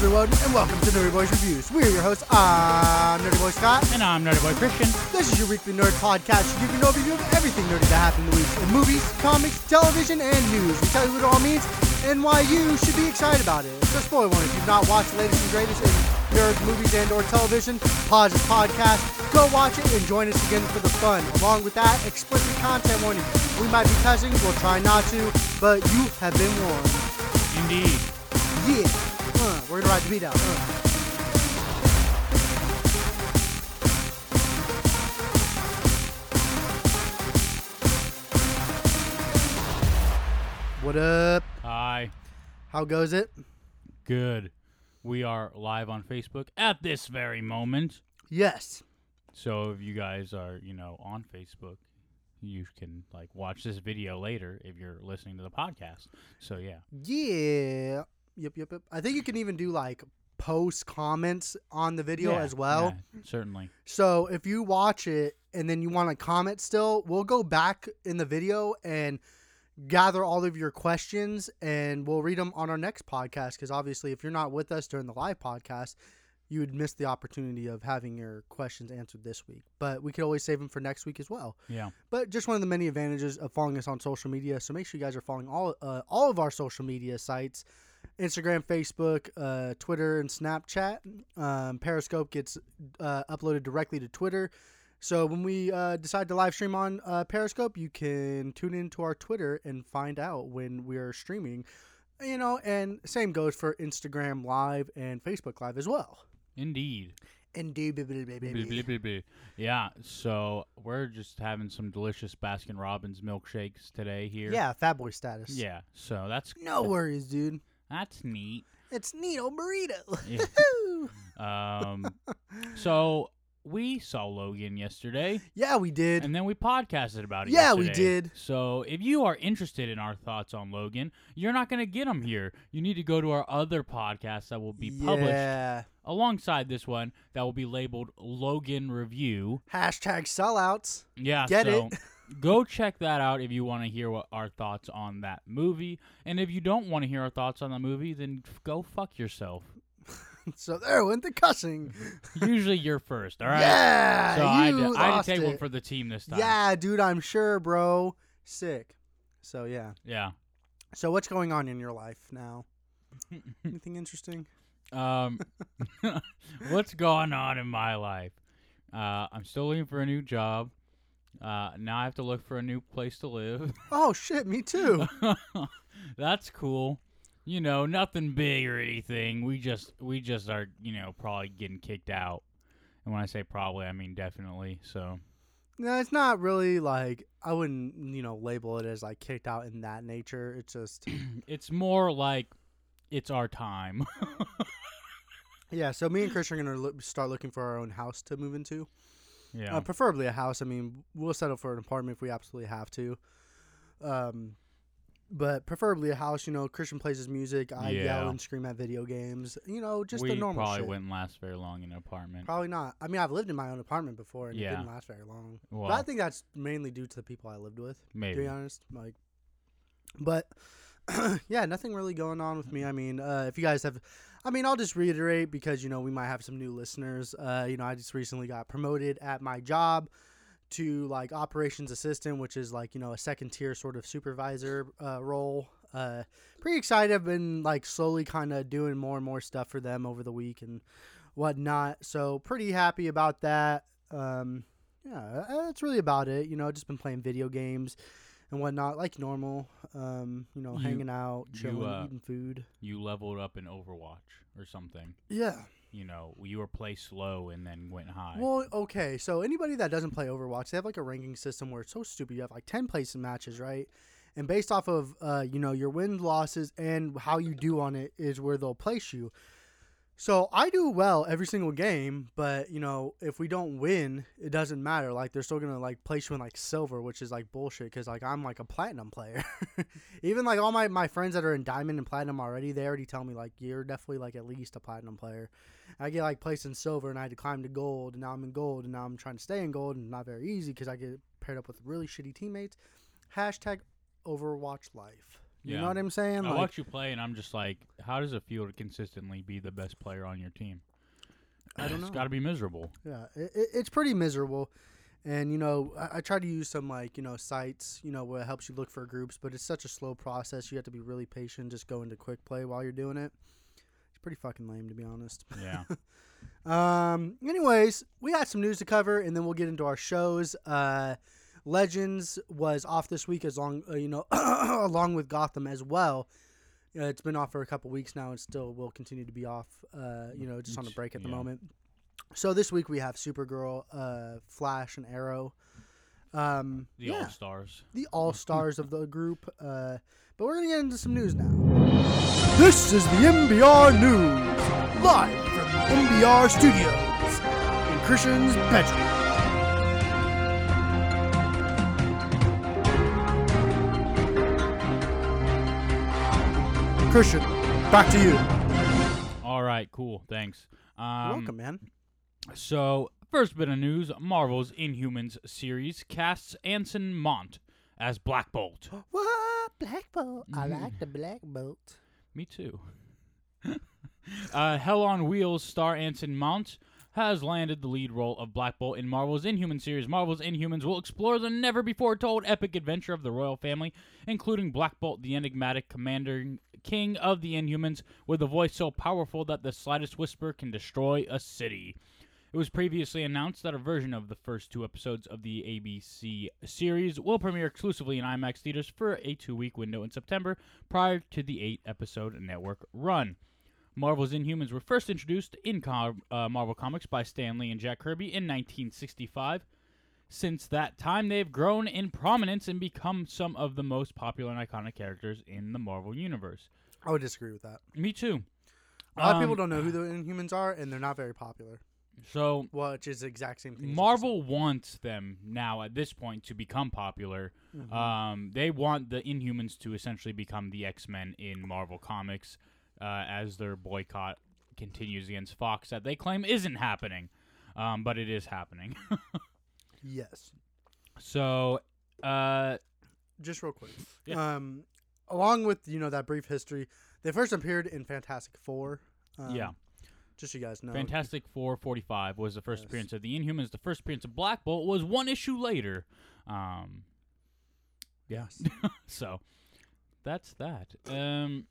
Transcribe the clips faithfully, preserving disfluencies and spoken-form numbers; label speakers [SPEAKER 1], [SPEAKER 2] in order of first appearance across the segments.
[SPEAKER 1] everyone, and welcome to Nerdy Boys Reviews. We're your hosts. I'm Nerdy Boy Scott.
[SPEAKER 2] And I'm Nerdy Boy Christian.
[SPEAKER 1] This is your weekly nerd podcast. We give you an overview of everything nerdy that happened in the week in movies, comics, television, and news. We tell you what it all means and why you should be excited about it. So spoiler warning, if you've not watched the latest and greatest in nerd movies and or television, pause this podcast, go watch it, and join us again for the fun. Along with that, explicit content warning. We might be cussing, we'll try not to, but you have been warned.
[SPEAKER 2] Indeed.
[SPEAKER 1] Yeah. Uh, we're gonna ride the beat out. Uh. What up?
[SPEAKER 2] Hi.
[SPEAKER 1] How goes it?
[SPEAKER 2] Good. We are live on Facebook at this very moment.
[SPEAKER 1] Yes.
[SPEAKER 2] So if you guys are, you know, on Facebook, you can like watch this video later if you're listening to the podcast. So yeah.
[SPEAKER 1] Yeah. Yep, yep, yep. I think you can even do like post comments on the video
[SPEAKER 2] Yeah,
[SPEAKER 1] as well.
[SPEAKER 2] yeah, certainly.
[SPEAKER 1] So if you watch it and then you want to comment still, we'll go back in the video and gather all of your questions and we'll read them on our next podcast. Because obviously, if you're not with us during the live podcast, you would miss the opportunity of having your questions answered this week. But we could always save them for next week as well.
[SPEAKER 2] Yeah.
[SPEAKER 1] But just one of the many advantages of following us on social media. So make sure you guys are following all uh, all of our social media sites. Instagram, Facebook, uh, Twitter, and Snapchat. Um, Periscope gets uh, uploaded directly to Twitter. So when we uh, decide to live stream on uh, Periscope, you can tune into our Twitter and find out when we are streaming. You know, and same goes for Instagram Live and Facebook Live as well.
[SPEAKER 2] Indeed.
[SPEAKER 1] Indeed, baby, baby, baby.
[SPEAKER 2] Yeah, so we're just having some delicious Baskin Robbins milkshakes today here.
[SPEAKER 1] Yeah, fat boy status.
[SPEAKER 2] Yeah, so that's
[SPEAKER 1] No worries, dude.
[SPEAKER 2] that's neat.
[SPEAKER 1] It's Nito Burrito.
[SPEAKER 2] Yeah. um, so we saw Logan yesterday.
[SPEAKER 1] Yeah, we did.
[SPEAKER 2] And then we podcasted about it
[SPEAKER 1] Yeah, we
[SPEAKER 2] yesterday.
[SPEAKER 1] did.
[SPEAKER 2] So if you are interested in our thoughts on Logan, you're not going to get them here. You need to go to our other podcast that will be published
[SPEAKER 1] Yeah.
[SPEAKER 2] alongside this one that will be labeled Logan Review.
[SPEAKER 1] Hashtag sellouts.
[SPEAKER 2] Yeah,
[SPEAKER 1] Get
[SPEAKER 2] so
[SPEAKER 1] it?
[SPEAKER 2] go check that out if you want to hear what our thoughts on that movie. And if you don't want to hear our thoughts on the movie, then f- go fuck yourself.
[SPEAKER 1] So there went the cussing.
[SPEAKER 2] Usually you're first, all right?
[SPEAKER 1] Yeah,
[SPEAKER 2] So I had
[SPEAKER 1] you
[SPEAKER 2] to, I had
[SPEAKER 1] lost
[SPEAKER 2] to take
[SPEAKER 1] it.
[SPEAKER 2] one for the team this time.
[SPEAKER 1] Yeah, dude, I'm sure, bro. Sick. So yeah.
[SPEAKER 2] Yeah.
[SPEAKER 1] So what's going on in your life now? Anything interesting?
[SPEAKER 2] Um, what's going on in my life? Uh, I'm still looking for a new job. Uh, now I have to look for a new place to live.
[SPEAKER 1] Oh shit, me too.
[SPEAKER 2] That's cool. You know, nothing big or anything. We just, we just are, you know, probably getting kicked out. And when I say probably, I mean definitely. So,
[SPEAKER 1] No, it's not really like I wouldn't, you know, label it as like kicked out in that nature. It's just
[SPEAKER 2] it's more like it's our time.
[SPEAKER 1] yeah. So me and Chris are gonna look, start looking for our own house to move into.
[SPEAKER 2] Yeah.
[SPEAKER 1] Uh, preferably a house. I mean, we'll settle for an apartment if we absolutely have to. Um, but preferably a house. You know, Christian plays his music. I
[SPEAKER 2] Yeah.
[SPEAKER 1] yell and scream at video games. You know, just
[SPEAKER 2] we
[SPEAKER 1] the normal
[SPEAKER 2] probably
[SPEAKER 1] shit.
[SPEAKER 2] wouldn't last very long in an apartment.
[SPEAKER 1] Probably not. I mean, I've lived in my own apartment before, and
[SPEAKER 2] Yeah.
[SPEAKER 1] it didn't last very long.
[SPEAKER 2] Well,
[SPEAKER 1] But I think that's mainly due to the people I lived with. To
[SPEAKER 2] maybe.
[SPEAKER 1] be honest, like, but yeah, nothing really going on with me. I mean, uh, if you guys have, I mean, I'll just reiterate because you know we might have some new listeners. Uh, you know, I just recently got promoted at my job to like operations assistant, which is like you know a second tier sort of supervisor uh, role. Uh, pretty excited. I've been like slowly kind of doing more and more stuff for them over the week and whatnot. So pretty happy about that. Um, yeah, that's really about it. You know, just been playing video games and whatnot, like normal. Um, you know,
[SPEAKER 2] You-
[SPEAKER 1] hanging out,
[SPEAKER 2] you,
[SPEAKER 1] chilling,
[SPEAKER 2] uh,
[SPEAKER 1] eating food.
[SPEAKER 2] You leveled up in Overwatch or something.
[SPEAKER 1] Yeah.
[SPEAKER 2] You know, you were play slow and then went high.
[SPEAKER 1] Well, okay. So anybody that doesn't play Overwatch, they have like a ranking system where it's so stupid. You have like ten place matches, right? And based off of, uh, you know, your wins, losses, and how you do on it is where they'll place you. So I do well every single game, but, you know, if we don't win, it doesn't matter. Like, they're still going to, like, place you in, like, silver, which is, like, bullshit because, like, I'm, like, a platinum player. Even, like, all my, my friends that are in diamond and platinum already, they already tell me, like, you're definitely, like, at least a platinum player. I get, like, placed in silver, and I had to climb to gold, and now I'm in gold, and now I'm trying to stay in gold, and not very easy because I get paired up with really shitty teammates. Hashtag Overwatch life. You
[SPEAKER 2] Yeah.
[SPEAKER 1] know what I'm saying?
[SPEAKER 2] I
[SPEAKER 1] Like,
[SPEAKER 2] watch you play, and I'm just like, how does it feel to consistently be the best player on your team?
[SPEAKER 1] I don't know.
[SPEAKER 2] It's got to be miserable.
[SPEAKER 1] Yeah, it, it, it's pretty miserable. And, you know, I, I try to use some, like, you know, sites, you know, where it helps you look for groups, but it's such a slow process. You have to be really patient, just go into quick play while you're doing it. It's pretty fucking lame, to be honest.
[SPEAKER 2] Yeah.
[SPEAKER 1] Um. Anyways, we got some news to cover, and then we'll get into our shows. Uh, Legends was off this week, as long, uh, you know, along with Gotham as well. Uh, it's been off for a couple weeks now, and still will continue to be off. Uh, you know, just on a break at the
[SPEAKER 2] Yeah.
[SPEAKER 1] moment. So this week we have Supergirl, uh, Flash, and Arrow. Um,
[SPEAKER 2] The
[SPEAKER 1] yeah,
[SPEAKER 2] All-Stars.
[SPEAKER 1] the all stars of the group. Uh, but we're gonna get into some news now. This is the M B R News, live from M B R Studios in Christian's bedroom. Christian, back to you.
[SPEAKER 2] All right, cool. Thanks. Um,
[SPEAKER 1] You're welcome, man.
[SPEAKER 2] So, first bit of news, Marvel's Inhumans series casts Anson Mount as Black Bolt.
[SPEAKER 1] What? Black Bolt. I like the Black Bolt.
[SPEAKER 2] Me too. uh, Hell on Wheels star Anson Mount has landed the lead role of Black Bolt in Marvel's Inhumans series. Marvel's Inhumans will explore the never-before-told epic adventure of the royal family, including Black Bolt, the enigmatic commander king of the Inhumans, with a voice so powerful that the slightest whisper can destroy a city. It was previously announced that a version of the first two episodes of the A B C series will premiere exclusively in IMAX theaters for a two-week window in September, prior to the eight-episode network run. Marvel's Inhumans were first introduced in com- uh, Marvel Comics by Stan Lee and Jack Kirby in nineteen sixty-five. Since that time, they've grown in prominence and become some of the most popular and iconic characters in the Marvel Universe.
[SPEAKER 1] I would disagree with that.
[SPEAKER 2] Me too.
[SPEAKER 1] A lot
[SPEAKER 2] Um,
[SPEAKER 1] of people don't know who the Inhumans are, and they're not very popular.
[SPEAKER 2] So,
[SPEAKER 1] Well, which is the exact same thing. as
[SPEAKER 2] Marvel wants them now at this point to become popular.
[SPEAKER 1] Mhm.
[SPEAKER 2] Um, they want the Inhumans to essentially become the X-Men in Marvel Comics, uh, as their boycott continues against Fox that they claim isn't happening, um, but it is happening.
[SPEAKER 1] Yes.
[SPEAKER 2] So, uh,
[SPEAKER 1] Just real quick.
[SPEAKER 2] Yeah.
[SPEAKER 1] Um, along with, you know, that brief history, they first appeared in Fantastic Four. Um,
[SPEAKER 2] yeah,
[SPEAKER 1] Just so you guys know.
[SPEAKER 2] Fantastic Four forty-five was the first
[SPEAKER 1] Yes.
[SPEAKER 2] appearance of the Inhumans. The first appearance of Black Bolt was one issue later. Um,
[SPEAKER 1] Yes.
[SPEAKER 2] so, that's that. Um,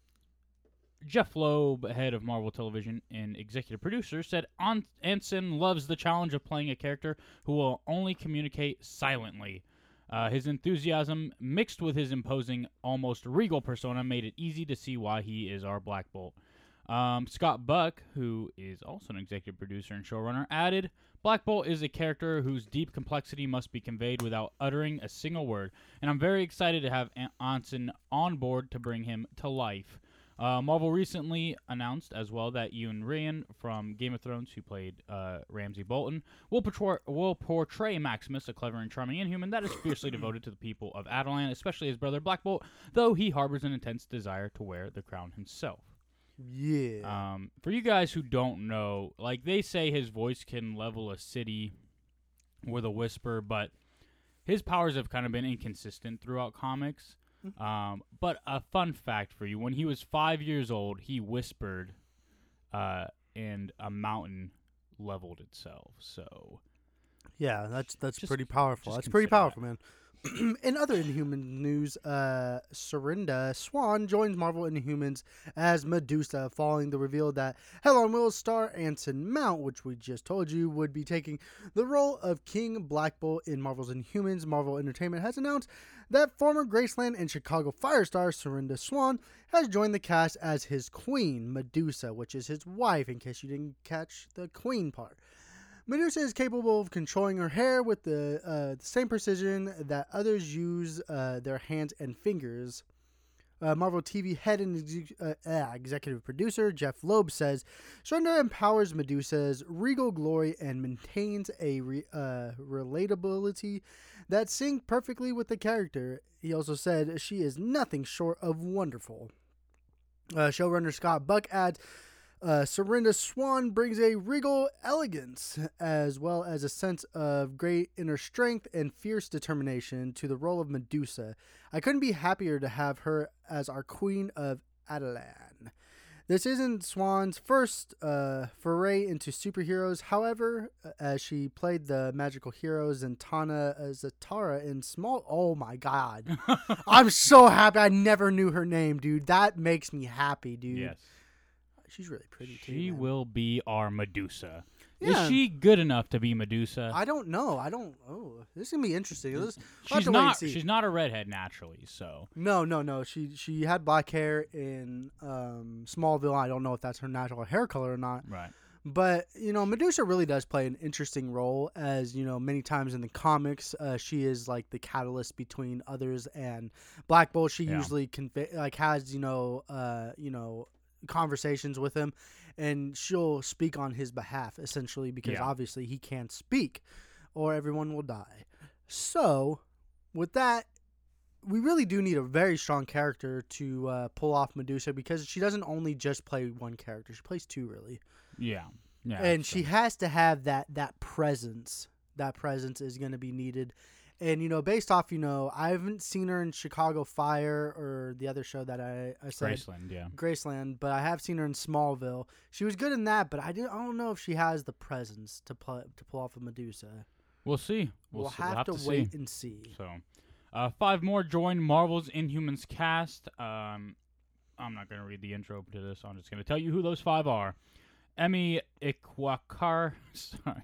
[SPEAKER 2] Jeff Loeb, head of Marvel Television and executive producer, said An- Anson loves the challenge of playing a character who will only communicate silently. Uh, his enthusiasm, mixed with his imposing, almost regal persona, made it easy to see why he is our Black Bolt. Um, Scott Buck, who is also an executive producer and showrunner, added, Black Bolt is a character whose deep complexity must be conveyed without uttering a single word, and I'm very excited to have An- Anson on board to bring him to life. Uh, Marvel recently announced as well that Ewan Ryan from Game of Thrones, who played uh, Ramsay Bolton, will portray, will portray Maximus, a clever and charming Inhuman that is fiercely devoted to the people of Adelan, especially his brother Black Bolt, though he harbors an intense desire to wear the crown himself.
[SPEAKER 1] Yeah.
[SPEAKER 2] Um, for you guys who don't know, like they say his voice can level a city with a whisper, but his powers have kind of been inconsistent throughout comics. Um, but a fun fact for you, when he was five years old, he whispered, uh, and a mountain leveled itself. So,
[SPEAKER 1] yeah, that's that's
[SPEAKER 2] just-
[SPEAKER 1] pretty powerful.
[SPEAKER 2] just
[SPEAKER 1] That's pretty
[SPEAKER 2] consider that.
[SPEAKER 1] powerful, man. In other Inhuman news, uh, Serinda Swan joins Marvel Inhumans as Medusa, following the reveal that Hell on Wheels star Anson Mount, which we just told you, would be taking the role of King Black Bolt in Marvel's Inhumans. Marvel Entertainment has announced that former Graceland and Chicago Fire star Serinda Swan has joined the cast as his queen, Medusa, which is his wife, in case you didn't catch the queen part. Medusa is capable of controlling her hair with the, uh, the same precision that others use uh, their hands and fingers. Uh, Marvel T V head and exe- uh, uh, executive producer Jeff Loeb says Serinda empowers Medusa's regal glory and maintains a re- uh, relatability that syncs perfectly with the character. He also said she is nothing short of wonderful. Uh, showrunner Scott Buck adds, Uh, Serinda Swan brings a regal elegance as well as a sense of great inner strength and fierce determination to the role of Medusa. I couldn't be happier to have her as our Queen of Adelan. This isn't Swan's first uh, foray into superheroes, however, as she played the magical hero Zatanna Zatara in Small... Oh my god. I'm so happy I never knew her name, dude. That makes me happy, dude.
[SPEAKER 2] Yes.
[SPEAKER 1] She's really pretty, too.
[SPEAKER 2] She
[SPEAKER 1] man.
[SPEAKER 2] will be our Medusa.
[SPEAKER 1] Yeah.
[SPEAKER 2] Is she good enough to be Medusa?
[SPEAKER 1] I don't know. I don't... Oh, this is going to be interesting. This, we'll have
[SPEAKER 2] she's
[SPEAKER 1] to wait and
[SPEAKER 2] not.
[SPEAKER 1] see.
[SPEAKER 2] She's not a redhead naturally, so.
[SPEAKER 1] No, no, no. She she had black hair in um, Smallville. I don't know if that's her natural hair color or not.
[SPEAKER 2] Right.
[SPEAKER 1] But, you know, Medusa really does play an interesting role as, you know, many times in the comics, uh, she is like the catalyst between others and Black Bolt. She
[SPEAKER 2] Yeah.
[SPEAKER 1] usually conve- like has, you know, uh, you know, conversations with him, and she'll speak on his behalf essentially because
[SPEAKER 2] Yeah.
[SPEAKER 1] obviously he can't speak or everyone will die. So, with that, we really do need a very strong character to uh, pull off Medusa because she doesn't only just play one character; she plays two, really.
[SPEAKER 2] Yeah. Yeah.
[SPEAKER 1] And
[SPEAKER 2] so-
[SPEAKER 1] she has to have that that presence. That presence is going to be needed. And, you know, based off, you know, I haven't seen her in Chicago Fire or the other show that I, I said.
[SPEAKER 2] Graceland, yeah.
[SPEAKER 1] Graceland, but I have seen her in Smallville. She was good in that, but I, did, I don't know if she has the presence to, pull to pull off a Medusa.
[SPEAKER 2] We'll see. We'll,
[SPEAKER 1] We'll,
[SPEAKER 2] see.
[SPEAKER 1] have,
[SPEAKER 2] we'll have
[SPEAKER 1] to,
[SPEAKER 2] to,
[SPEAKER 1] wait
[SPEAKER 2] see.
[SPEAKER 1] and see.
[SPEAKER 2] So, uh, five more joined Marvel's Inhumans cast. Um, I'm not going to read the intro to this. I'm just going to tell you who those five are. Emmy Ikwakar. Sorry.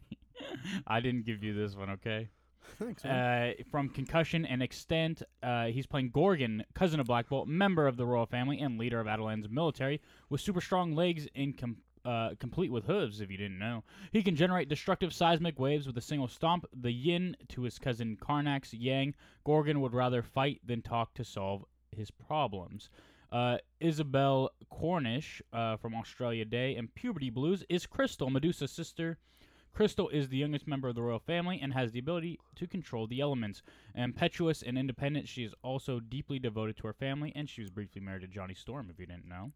[SPEAKER 2] I didn't give you this one, okay?
[SPEAKER 1] Thanks, man.
[SPEAKER 2] Uh, from Concussion and Extent, uh, he's playing Gorgon, cousin of Black Bolt, member of the royal family, and leader of Adelan's military, with super strong legs and com- uh, complete with hooves, if you didn't know. He can generate destructive seismic waves with a single stomp. The yin to his cousin Karnak's yang. Gorgon would rather fight than talk to solve his problems. Uh, Isabel Cornish uh, from Australia Day and Puberty Blues is Crystal, Medusa's sister. Crystal is the youngest member of the royal family and has the ability to control the elements. Impetuous and independent, she is also deeply devoted to her family, and she was briefly married to Johnny Storm, if you didn't know.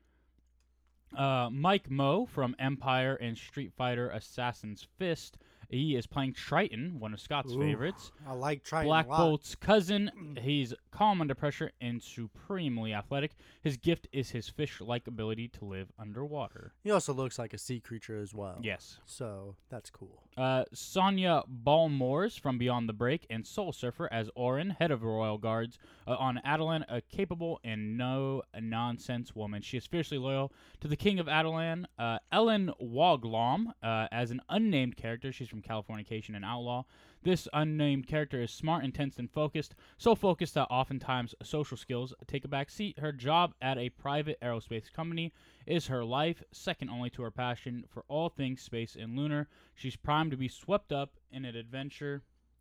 [SPEAKER 2] Uh, Mike Moe from Empire and Street Fighter Assassin's Fist. He is playing Triton, one of Scott's
[SPEAKER 1] Ooh,
[SPEAKER 2] favorites.
[SPEAKER 1] I like trying
[SPEAKER 2] Black
[SPEAKER 1] a lot.
[SPEAKER 2] Bolt's cousin. He's calm under pressure and supremely athletic. His gift is his fish-like ability to live underwater.
[SPEAKER 1] He also looks like a sea creature as well.
[SPEAKER 2] Yes.
[SPEAKER 1] So that's cool.
[SPEAKER 2] Uh, Sonia Balmores from Beyond the Break and Soul Surfer as Orin, head of Royal Guards uh, on Adelan, a capable and no-nonsense woman. She is fiercely loyal to the King of Adelan. Uh, Ellen Woglom uh, as an unnamed character. She's from Californication and Outlaw. This unnamed character is smart, intense, and focused. So focused that oftentimes social skills take a back seat. Her job at a private aerospace company is her life, second only to her passion for all things space and lunar. She's primed to be swept up in an adventure.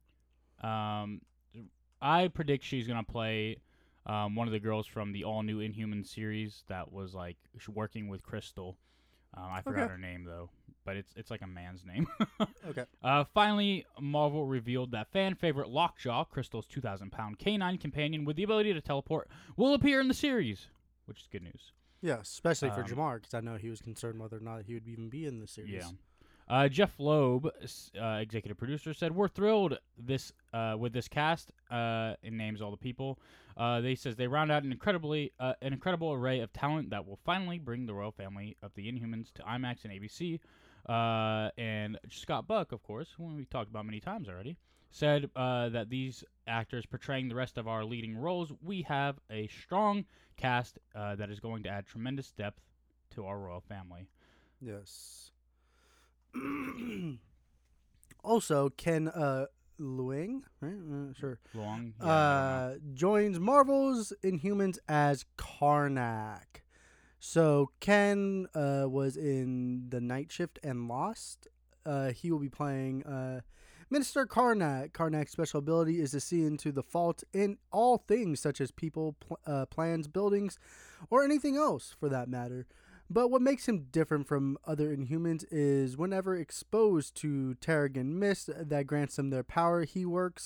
[SPEAKER 2] Um, I predict she's going to play um, one of the girls from the all-new Inhuman series that was, like, sh- working with Crystal. Um, I forgot
[SPEAKER 1] Okay.
[SPEAKER 2] her name, though, but it's it's like a man's name.
[SPEAKER 1] Okay.
[SPEAKER 2] Uh, finally, Marvel revealed that fan favorite Lockjaw, Crystal's two thousand pound canine companion with the ability to teleport, will appear in the series, which is good news.
[SPEAKER 1] Yeah, especially for
[SPEAKER 2] Um,
[SPEAKER 1] Jamar, because I know he was concerned whether or not he would even be in the series.
[SPEAKER 2] Yeah. Uh, Jeff Loeb, s- uh, executive producer, said, "We're thrilled this uh, with this cast." Uh, it names all the people. Uh, they says they round out an incredibly uh, an incredible array of talent that will finally bring the royal family of the Inhumans to IMAX and A B C. Uh, and Scott Buck, of course, who we talked about many times already, said uh, that these actors portraying the rest of our leading roles, we have a strong cast uh, that is going to add tremendous depth to our royal family.
[SPEAKER 1] Yes. Also, Ken uh, Luang, right? Uh, sure.
[SPEAKER 2] Long, yeah, I don't know.
[SPEAKER 1] Uh, joins Marvel's Inhumans as Karnak. So Ken uh, was in The Night Shift and Lost. Uh, he will be playing uh, Minister Karnak. Karnak's special ability is to see into the fault in all things, such as people, pl- uh, plans, buildings, or anything else for that matter. But what makes him different from other Inhumans is whenever exposed to Terrigen Mist that grants them their power, he works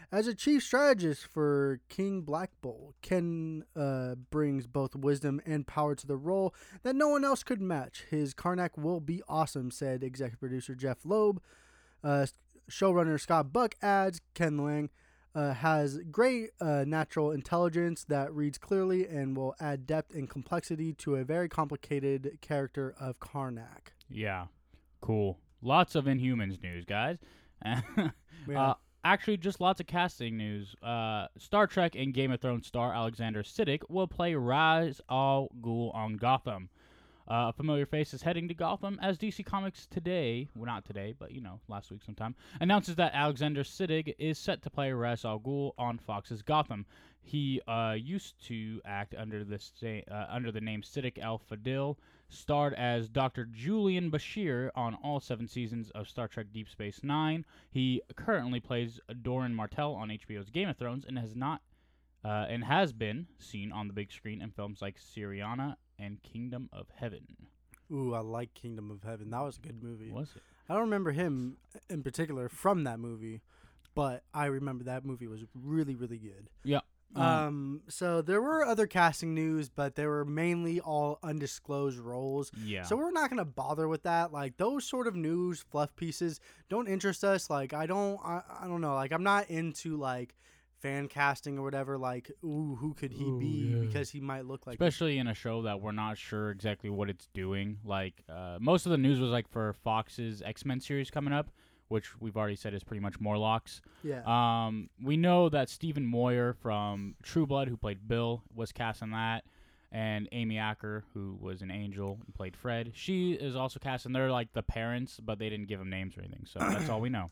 [SPEAKER 1] As a chief strategist for King Black Bull, Ken uh, brings both wisdom and power to the role that no one else could match. His Karnak will be awesome, said executive producer Jeff Loeb. Uh, showrunner Scott Buck adds, Ken Lang uh, has great uh, natural intelligence that reads clearly and will add depth and complexity to a very complicated character of Karnak.
[SPEAKER 2] Yeah, cool. Lots of Inhumans news, guys.
[SPEAKER 1] Yeah.
[SPEAKER 2] uh, actually, just lots of casting news. Uh, Star Trek and Game of Thrones star Alexander Siddig will play Ra's al Ghul on Gotham. Uh, a familiar face is heading to Gotham as D C Comics today, well not today, but you know, last week sometime, announces that Alexander Siddig is set to play Ra's al Ghul on Fox's Gotham. He uh, used to act under the sta- uh, under the name Siddiq Al-Fadil, starred as Doctor Julian Bashir on all seven seasons of Star Trek Deep Space Nine. He currently plays Doran Martell on H B O's Game of Thrones and has not uh, and has been seen on the big screen in films like Syriana and Kingdom of Heaven.
[SPEAKER 1] Ooh, I like Kingdom of Heaven. That was a good movie.
[SPEAKER 2] Was it?
[SPEAKER 1] I don't remember him in particular from that movie, but I remember that movie was really, really good.
[SPEAKER 2] Yeah.
[SPEAKER 1] Um, um so there were other casting news, but they were mainly all undisclosed roles.
[SPEAKER 2] Yeah.
[SPEAKER 1] So we're not going to bother with that. Like those sort of news fluff pieces don't interest us. Like I don't I, I don't know. Like I'm not into like fan casting or whatever. Like ooh, who could he
[SPEAKER 2] Ooh,
[SPEAKER 1] be
[SPEAKER 2] yeah.
[SPEAKER 1] because he might look like
[SPEAKER 2] Especially in a show that we're not sure exactly what it's doing. Like uh, most of the news was like for Fox's X-Men series coming up, which we've already said is pretty much Morlocks.
[SPEAKER 1] Yeah.
[SPEAKER 2] Um, we know that Stephen Moyer from True Blood, who played Bill, was cast in that, and Amy Acker, who was an angel and played Fred, she is also cast, and they're like the parents, but they didn't give them names or anything, so that's all we know.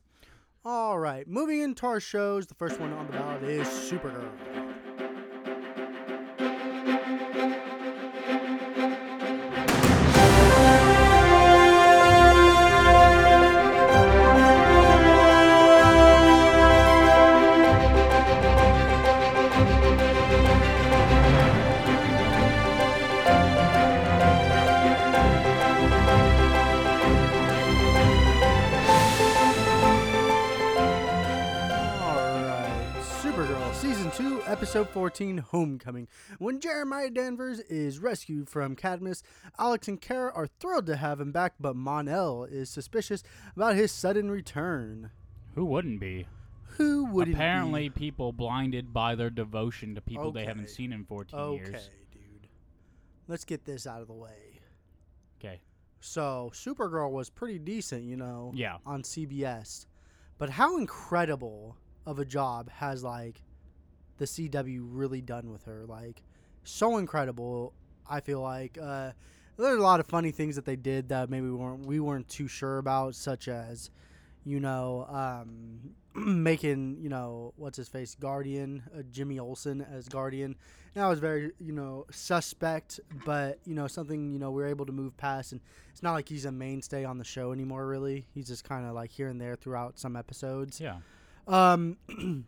[SPEAKER 1] All right, moving into our shows, the first one on the ballot is Supergirl. Episode fourteen, Homecoming. When Jeremiah Danvers is rescued from Cadmus, Alex and Kara are thrilled to have him back, but Mon-El is suspicious about his sudden return.
[SPEAKER 2] Who wouldn't be?
[SPEAKER 1] Who wouldn't
[SPEAKER 2] Apparently,
[SPEAKER 1] be?
[SPEAKER 2] people blinded by their devotion to people
[SPEAKER 1] okay.
[SPEAKER 2] they haven't seen in fourteen
[SPEAKER 1] okay,
[SPEAKER 2] years.
[SPEAKER 1] Okay, dude. Let's get this out of the way.
[SPEAKER 2] Okay.
[SPEAKER 1] So, Supergirl was pretty decent, you know,
[SPEAKER 2] yeah.
[SPEAKER 1] on C B S. But how incredible of a job has, like, the C W really done with her? Like, so incredible. I feel like uh, there are a lot of funny things that they did that maybe we weren't we weren't too sure about, such as, you know, um, making, you know, what's his face, Guardian, uh, Jimmy Olsen as Guardian. And that was very, you know, suspect, but, you know, something, you know, we were able to move past. And it's not like he's a mainstay on the show anymore, really. He's just kind of like here and there throughout some episodes.
[SPEAKER 2] Yeah.
[SPEAKER 1] Um.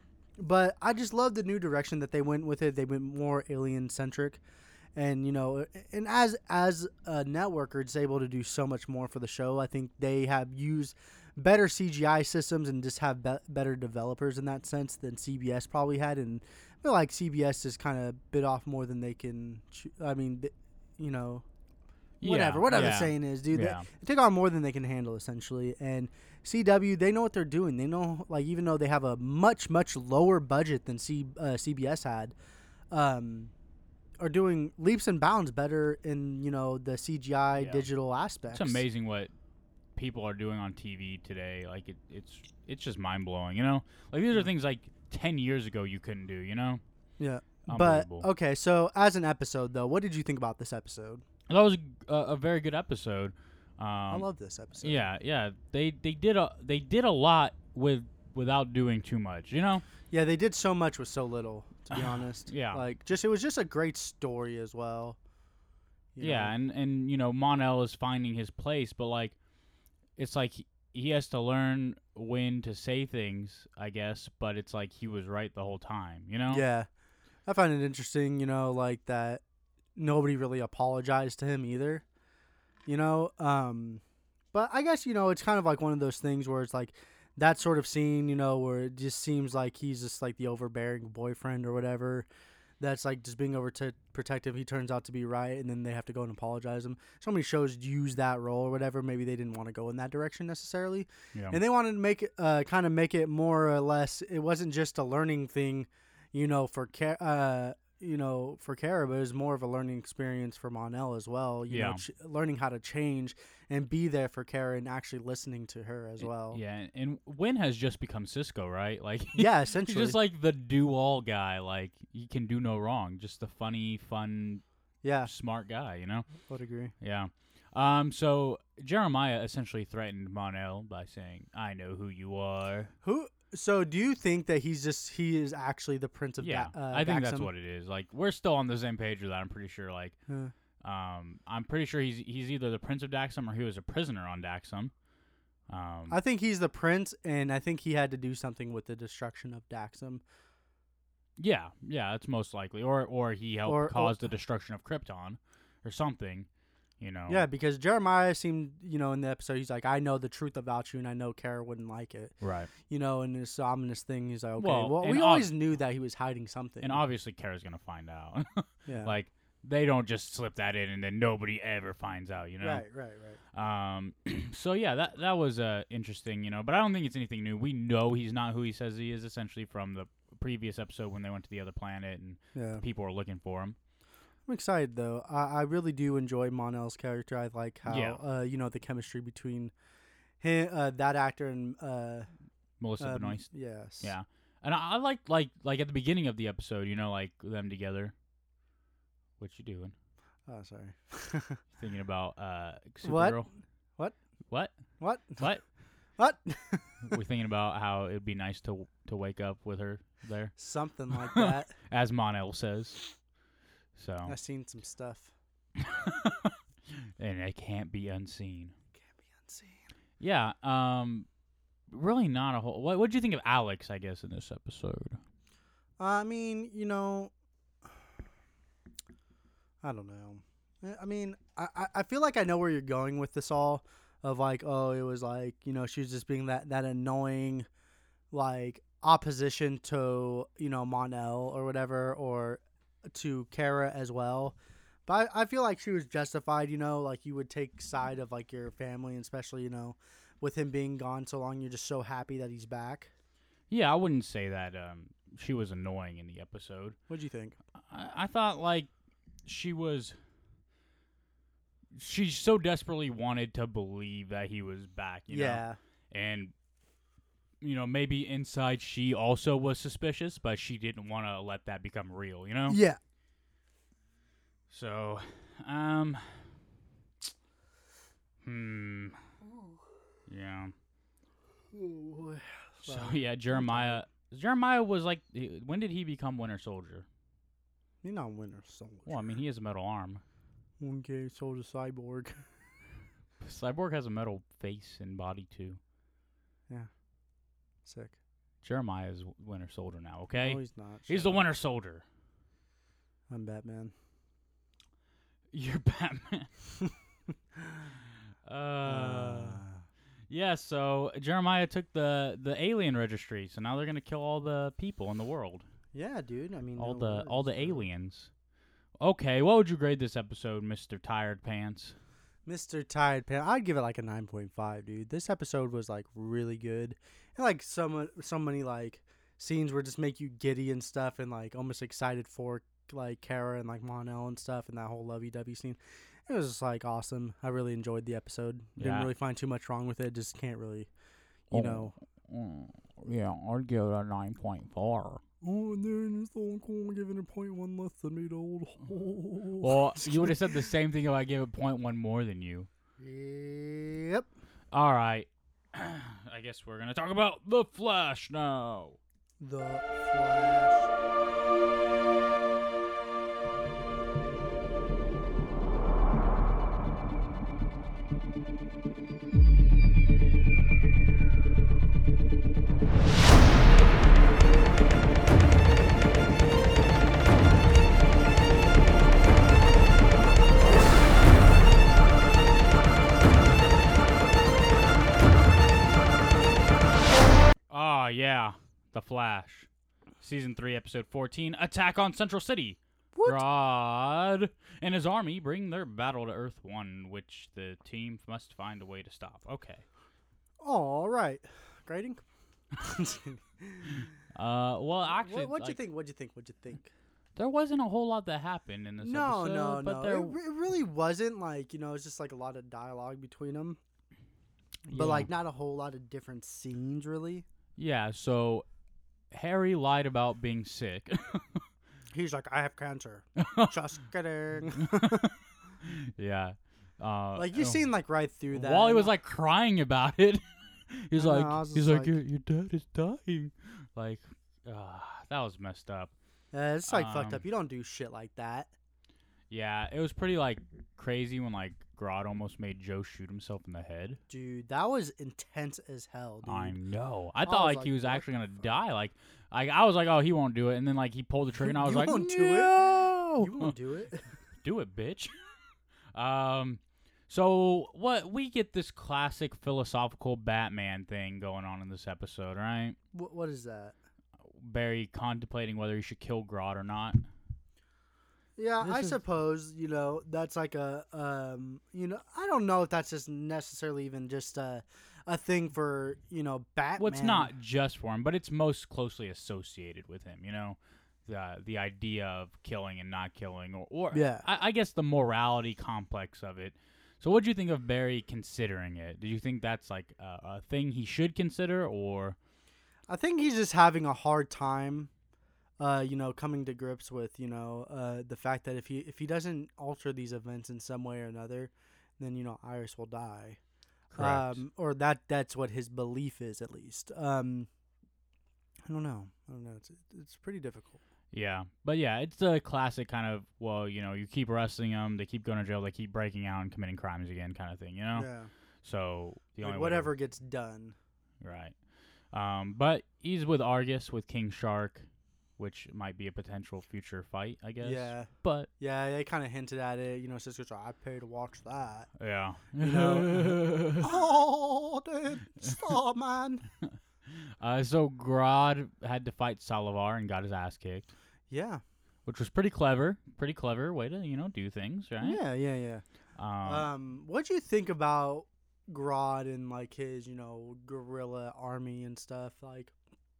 [SPEAKER 1] But I just love the new direction that they went with it. They went more alien-centric. And, you know, and as as a networker, it's able to do so much more for the show. I think they have used better C G I systems and just have be- better developers in that sense than C B S probably had. And I feel like C B S just kind of bit off more than they can chew. I mean, you know, whatever.
[SPEAKER 2] Yeah,
[SPEAKER 1] whatever
[SPEAKER 2] yeah.
[SPEAKER 1] the saying is, dude.
[SPEAKER 2] Yeah.
[SPEAKER 1] They, they take on more than they can handle, essentially. And C W, they know what they're doing. They know, like, even though they have a much, much lower budget than C, uh, C B S had, um, are doing leaps and bounds better in, you know, the C G I
[SPEAKER 2] Yeah.
[SPEAKER 1] digital aspects.
[SPEAKER 2] It's amazing what people are doing on T V today. Like, it, it's it's just mind-blowing, you know? Like, these are things, like, ten years ago you couldn't do, you know?
[SPEAKER 1] Yeah. But,
[SPEAKER 2] Unbelievable.
[SPEAKER 1] okay, so as an episode, though, what did you think about this episode?
[SPEAKER 2] That was a, a very good episode. Um,
[SPEAKER 1] I love this episode.
[SPEAKER 2] Yeah, yeah. They they did a they did a lot with without doing too much, you know?
[SPEAKER 1] Yeah, they did so much with so little, to be honest.
[SPEAKER 2] Yeah.
[SPEAKER 1] Like, just it was just a great story as well. you
[SPEAKER 2] Yeah,
[SPEAKER 1] know?
[SPEAKER 2] and, and you know, Mon-El is finding his place, but like it's like he, he has to learn when to say things, I guess, but it's like he was right the whole time, you know?
[SPEAKER 1] Yeah. I find it interesting, you know, like that nobody really apologized to him either. You know, um, but I guess, you know, it's kind of like one of those things where it's like that sort of scene, you know, where it just seems like he's just like the overbearing boyfriend or whatever. That's like just being over to protective. He turns out to be right, and then they have to go and apologize him. So many shows use that role or whatever. Maybe they didn't want to go in that direction necessarily,
[SPEAKER 2] Yeah.
[SPEAKER 1] and they wanted to make it, uh, kind of make it more or less. It wasn't just a learning thing, you know, for Ka- uh, you know, for Kara, but it was more of a learning experience for Mon-El as well. You
[SPEAKER 2] Yeah.
[SPEAKER 1] know, ch- learning how to change and be there for Kara and actually listening to her as well.
[SPEAKER 2] Yeah, and Win has just become Cisco, right? Like,
[SPEAKER 1] Yeah,
[SPEAKER 2] he's
[SPEAKER 1] essentially.
[SPEAKER 2] just like the do-all guy. Like, he can do no wrong. Just a funny, fun,
[SPEAKER 1] Yeah,
[SPEAKER 2] smart guy, you know?
[SPEAKER 1] would agree.
[SPEAKER 2] Yeah. Um. So Jeremiah essentially threatened Mon-El by saying, "I know who you are."
[SPEAKER 1] Who? So, do you think that he's just he is actually the Prince of
[SPEAKER 2] Yeah,
[SPEAKER 1] da- uh,
[SPEAKER 2] I think that's
[SPEAKER 1] Daxam?
[SPEAKER 2] what it is. Like, we're still on the same page with that. I'm pretty sure. Like,
[SPEAKER 1] Uh,
[SPEAKER 2] um, I'm pretty sure he's he's either the Prince of Daxam or he was a prisoner on Daxam. Um.
[SPEAKER 1] I think he's the prince, and I think he had to do something with the destruction of Daxam.
[SPEAKER 2] yeah, yeah, that's most likely. Or or he helped
[SPEAKER 1] Or-
[SPEAKER 2] cause
[SPEAKER 1] or-
[SPEAKER 2] the destruction of Krypton, or something. You know.
[SPEAKER 1] Yeah, because Jeremiah seemed, you know, in the episode, he's like, I know the truth about you, and I know Kara wouldn't like it.
[SPEAKER 2] Right.
[SPEAKER 1] You know, and this ominous thing, he's like, okay,
[SPEAKER 2] Well,
[SPEAKER 1] well,
[SPEAKER 2] and
[SPEAKER 1] we
[SPEAKER 2] ob-
[SPEAKER 1] always knew that he was hiding something.
[SPEAKER 2] And obviously, Kara's gonna find out.
[SPEAKER 1] yeah.
[SPEAKER 2] Like, they don't just slip that in and then nobody ever finds out. You know.
[SPEAKER 1] Right, right, right.
[SPEAKER 2] Um, so yeah, that that was uh, interesting, you know. But I don't think it's anything new. We know he's not who he says he is, essentially from the previous episode when they went to the other planet and
[SPEAKER 1] Yeah.
[SPEAKER 2] people were looking for him.
[SPEAKER 1] I'm excited, though. I, I really do enjoy Mon-El's character. I like how,
[SPEAKER 2] Yeah.
[SPEAKER 1] uh, you know, the chemistry between him, uh, that actor and, uh,
[SPEAKER 2] Melissa
[SPEAKER 1] um,
[SPEAKER 2] Benoist.
[SPEAKER 1] yes.
[SPEAKER 2] Yeah, and I, I liked like like at the beginning of the episode, you know, like them together. What you doing?
[SPEAKER 1] Oh, sorry.
[SPEAKER 2] Thinking about uh,
[SPEAKER 1] What?
[SPEAKER 2] Supergirl.
[SPEAKER 1] What?
[SPEAKER 2] What?
[SPEAKER 1] What?
[SPEAKER 2] What?
[SPEAKER 1] What?
[SPEAKER 2] We're thinking about how it'd be nice to to wake up with her there,
[SPEAKER 1] Something like that.
[SPEAKER 2] as Mon-El says. So.
[SPEAKER 1] I've seen some stuff.
[SPEAKER 2] And it can't be unseen.
[SPEAKER 1] Can't be unseen.
[SPEAKER 2] Yeah. Um. Really, not a whole. What What did you think of Alex? I guess in this episode.
[SPEAKER 1] I mean, you know, I don't know. I mean, I, I- I feel like I know where you're going with this all. Of like, oh, it was like, you know, she was just being that, that annoying, like, opposition to, you know, Mon-El or whatever, or to Kara as well. But I, I feel like she was justified, you know, like you would take side of like your family, and especially, you know, with him being gone so long, you're just so happy that he's back.
[SPEAKER 2] Yeah, I wouldn't say that. Um, she was annoying in the episode.
[SPEAKER 1] What'd you think?
[SPEAKER 2] I, I thought like she was. She so desperately wanted to believe that he was back. You know?
[SPEAKER 1] Yeah.
[SPEAKER 2] And. You know, maybe inside she also was suspicious, but she didn't want to let that become real. You know.
[SPEAKER 1] Yeah.
[SPEAKER 2] So, um, hmm, yeah.
[SPEAKER 1] Ooh.
[SPEAKER 2] So yeah, Jeremiah. Jeremiah was like, when did he become Winter Soldier?
[SPEAKER 1] You're not Winter Soldier.
[SPEAKER 2] Well, I mean, he has a metal arm.
[SPEAKER 1] one K Soldier Cyborg.
[SPEAKER 2] Cyborg has a metal face and body too.
[SPEAKER 1] Sick.
[SPEAKER 2] Jeremiah is Winter Soldier now. Okay,
[SPEAKER 1] No, he's not.
[SPEAKER 2] he's
[SPEAKER 1] Shut
[SPEAKER 2] the
[SPEAKER 1] up.
[SPEAKER 2] Winter Soldier.
[SPEAKER 1] I'm Batman.
[SPEAKER 2] You're Batman. uh, yeah. So Jeremiah took the the alien registry, so now they're gonna kill all the people in the world.
[SPEAKER 1] yeah, dude. I mean,
[SPEAKER 2] all
[SPEAKER 1] no
[SPEAKER 2] the all the
[SPEAKER 1] words.
[SPEAKER 2] aliens. Okay, what would you grade this episode, Mister Tired Pants?
[SPEAKER 1] Mister Tired Pan. I'd give it like a nine point five, dude. This episode was like really good, and like so so many like scenes where just make you giddy and stuff, and like almost excited for like Kara and like Mon-El and stuff, and that whole lovey-dovey scene. It was just like awesome. I really enjoyed the episode. Didn't
[SPEAKER 2] Yeah.
[SPEAKER 1] really find too much wrong with it. Just can't really, you
[SPEAKER 2] Oh.
[SPEAKER 1] know.
[SPEAKER 2] Mm, yeah, I'd give it a nine point four.
[SPEAKER 1] Oh, and then it's all cool giving it point one less than me, old.
[SPEAKER 2] Well, you would have said the same thing if I gave it point one more than you.
[SPEAKER 1] Yep.
[SPEAKER 2] All right. I guess we're gonna talk about the Flash now.
[SPEAKER 1] The Flash.
[SPEAKER 2] The Flash, season three, episode fourteen, Attack on Central City.
[SPEAKER 1] What?
[SPEAKER 2] Grodd and his army bring their battle to Earth One, which the team must find a way to stop. Okay.
[SPEAKER 1] All right. Grading?
[SPEAKER 2] Uh, well, actually,
[SPEAKER 1] what, what'd you
[SPEAKER 2] like,
[SPEAKER 1] think? What'd you think? What'd you think?
[SPEAKER 2] there wasn't a whole lot that happened in this
[SPEAKER 1] No,
[SPEAKER 2] episode.
[SPEAKER 1] no,
[SPEAKER 2] but
[SPEAKER 1] no.
[SPEAKER 2] There,
[SPEAKER 1] It, re- it really wasn't like, you know, it's just like a lot of dialogue between them. But
[SPEAKER 2] yeah.
[SPEAKER 1] like not a whole lot of different scenes, really.
[SPEAKER 2] Yeah, so Harry lied about being sick.
[SPEAKER 1] He's like, I have cancer. Just kidding.
[SPEAKER 2] yeah. Uh,
[SPEAKER 1] Like you
[SPEAKER 2] oh.
[SPEAKER 1] seen like right through that.
[SPEAKER 2] Wally
[SPEAKER 1] and
[SPEAKER 2] was
[SPEAKER 1] I-
[SPEAKER 2] like crying about it. he's
[SPEAKER 1] I know,
[SPEAKER 2] like,
[SPEAKER 1] I was
[SPEAKER 2] he's
[SPEAKER 1] just
[SPEAKER 2] like,
[SPEAKER 1] like-
[SPEAKER 2] your, your dad is dying. Like, uh, that was messed up.
[SPEAKER 1] Yeah, it's like fucked
[SPEAKER 2] Um,
[SPEAKER 1] up. You don't do shit like that.
[SPEAKER 2] Yeah, it was pretty like crazy when like Grodd almost made Joe shoot himself in the head.
[SPEAKER 1] Dude, that was intense as hell, dude.
[SPEAKER 2] I know. I
[SPEAKER 1] I
[SPEAKER 2] thought
[SPEAKER 1] was
[SPEAKER 2] like, he
[SPEAKER 1] like,
[SPEAKER 2] was
[SPEAKER 1] what
[SPEAKER 2] actually gonna
[SPEAKER 1] the fuck?
[SPEAKER 2] die. Like, I I was like, oh, he won't do it. And then like he pulled the trigger, and I was
[SPEAKER 1] You
[SPEAKER 2] like,
[SPEAKER 1] won't do it.
[SPEAKER 2] no,
[SPEAKER 1] You won't do it.
[SPEAKER 2] do it, bitch. um, so what we get this classic philosophical Batman thing going on in this episode, right?
[SPEAKER 1] what, what is that?
[SPEAKER 2] Barry contemplating whether he should kill Grodd or not.
[SPEAKER 1] Yeah,
[SPEAKER 2] This
[SPEAKER 1] I
[SPEAKER 2] is-
[SPEAKER 1] suppose, you know, that's like a, um, you know, I don't know if that's just necessarily even just a, a thing for, you know, Batman.
[SPEAKER 2] Well, it's not just for him, but it's most closely associated with him. You know, the the idea of killing and not killing, or, or
[SPEAKER 1] Yeah.
[SPEAKER 2] I, I guess the morality complex of it. So, what do you think of Barry considering it? Do you think that's like a, a thing he should consider, or
[SPEAKER 1] I think he's just having a hard time, uh, you know, coming to grips with, you know, uh, the fact that if he if he doesn't alter these events in some way or another, then you know Iris will die.
[SPEAKER 2] correct?
[SPEAKER 1] Um, or that that's what his belief is, at least. Um, I don't know. I don't know. It's it's pretty difficult.
[SPEAKER 2] Yeah, but yeah, it's a classic kind of, well, you know, you keep arresting them, they keep going to jail, they keep breaking out and committing crimes again, kind of thing. You know,
[SPEAKER 1] Yeah.
[SPEAKER 2] so the
[SPEAKER 1] Like
[SPEAKER 2] only way to-
[SPEAKER 1] whatever gets done.
[SPEAKER 2] Right. Um, but he's with Argus, with King Shark, which might be a potential future fight, I guess.
[SPEAKER 1] Yeah.
[SPEAKER 2] But,
[SPEAKER 1] Yeah, they kind of hinted at it. You know, Cisco's like, I pay to watch that.
[SPEAKER 2] yeah.
[SPEAKER 1] You know. Oh, dude. Stop, man.
[SPEAKER 2] uh, so Grodd had to fight Salivar and got his ass kicked,
[SPEAKER 1] Yeah.
[SPEAKER 2] which was pretty clever. Pretty clever way to, you know, do things, right?
[SPEAKER 1] Yeah, yeah, yeah.
[SPEAKER 2] Um,
[SPEAKER 1] Um, what'd you think about Grodd and, like, his, you know, guerrilla army and stuff? Like,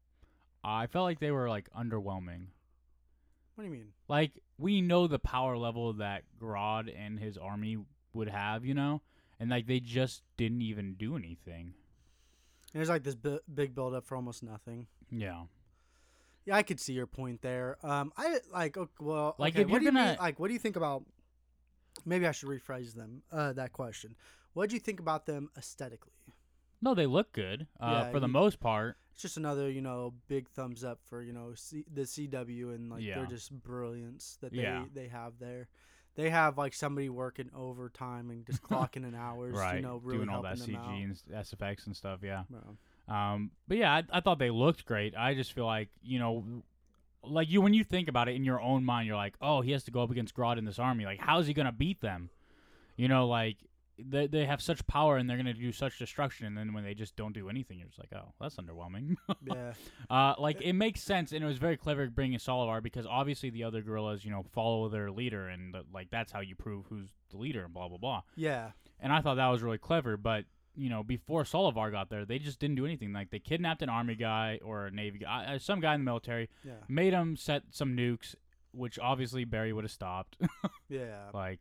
[SPEAKER 2] I felt like they were, like, underwhelming.
[SPEAKER 1] what do you mean?
[SPEAKER 2] Like, we know the power level that Grodd and his army would have, you know? And, like, they just didn't even do anything.
[SPEAKER 1] There's, like, this bi- big build-up for almost nothing.
[SPEAKER 2] Yeah.
[SPEAKER 1] Yeah, I could see your point there. Um, I, like, okay, well,
[SPEAKER 2] Like,
[SPEAKER 1] okay,
[SPEAKER 2] if
[SPEAKER 1] what
[SPEAKER 2] you're
[SPEAKER 1] do you mean,
[SPEAKER 2] gonna-
[SPEAKER 1] like, what do you think about, maybe I should rephrase them, uh, that question. What do you think about them aesthetically?
[SPEAKER 2] No, they look good uh,
[SPEAKER 1] Yeah,
[SPEAKER 2] for the
[SPEAKER 1] you-
[SPEAKER 2] most part.
[SPEAKER 1] It's just another, you know, big thumbs up for, you know, C- the C W and, like,
[SPEAKER 2] Yeah.
[SPEAKER 1] they're just brilliance that they,
[SPEAKER 2] Yeah.
[SPEAKER 1] they have there. They have, like, somebody working overtime and just clocking in hours,
[SPEAKER 2] Right,
[SPEAKER 1] you know, really
[SPEAKER 2] doing all
[SPEAKER 1] helping
[SPEAKER 2] that
[SPEAKER 1] them
[SPEAKER 2] C G
[SPEAKER 1] out.
[SPEAKER 2] and s- S F X and stuff, yeah.
[SPEAKER 1] Well,
[SPEAKER 2] Um, but yeah, I, I thought they looked great. I just feel like, you know, like you when you think about it in your own mind, you're like, oh, he has to go up against Grodd in this army. Like, how's he gonna beat them? You know, like they they have such power and they're gonna do such destruction, and then when they just don't do anything, you're just like, oh, that's underwhelming.
[SPEAKER 1] yeah.
[SPEAKER 2] uh, like it makes sense, and it was very clever bringing Salivar because obviously the other gorillas, you know, follow their leader, and uh, like that's how you prove who's the leader, and blah blah blah.
[SPEAKER 1] Yeah.
[SPEAKER 2] And I thought that was really clever, but you know, before Salivar got there, they just didn't do anything. Like they kidnapped an army guy or a navy guy, uh, some guy in the military,
[SPEAKER 1] Yeah.
[SPEAKER 2] made him set some nukes, which obviously Barry would have stopped.
[SPEAKER 1] Yeah.
[SPEAKER 2] like,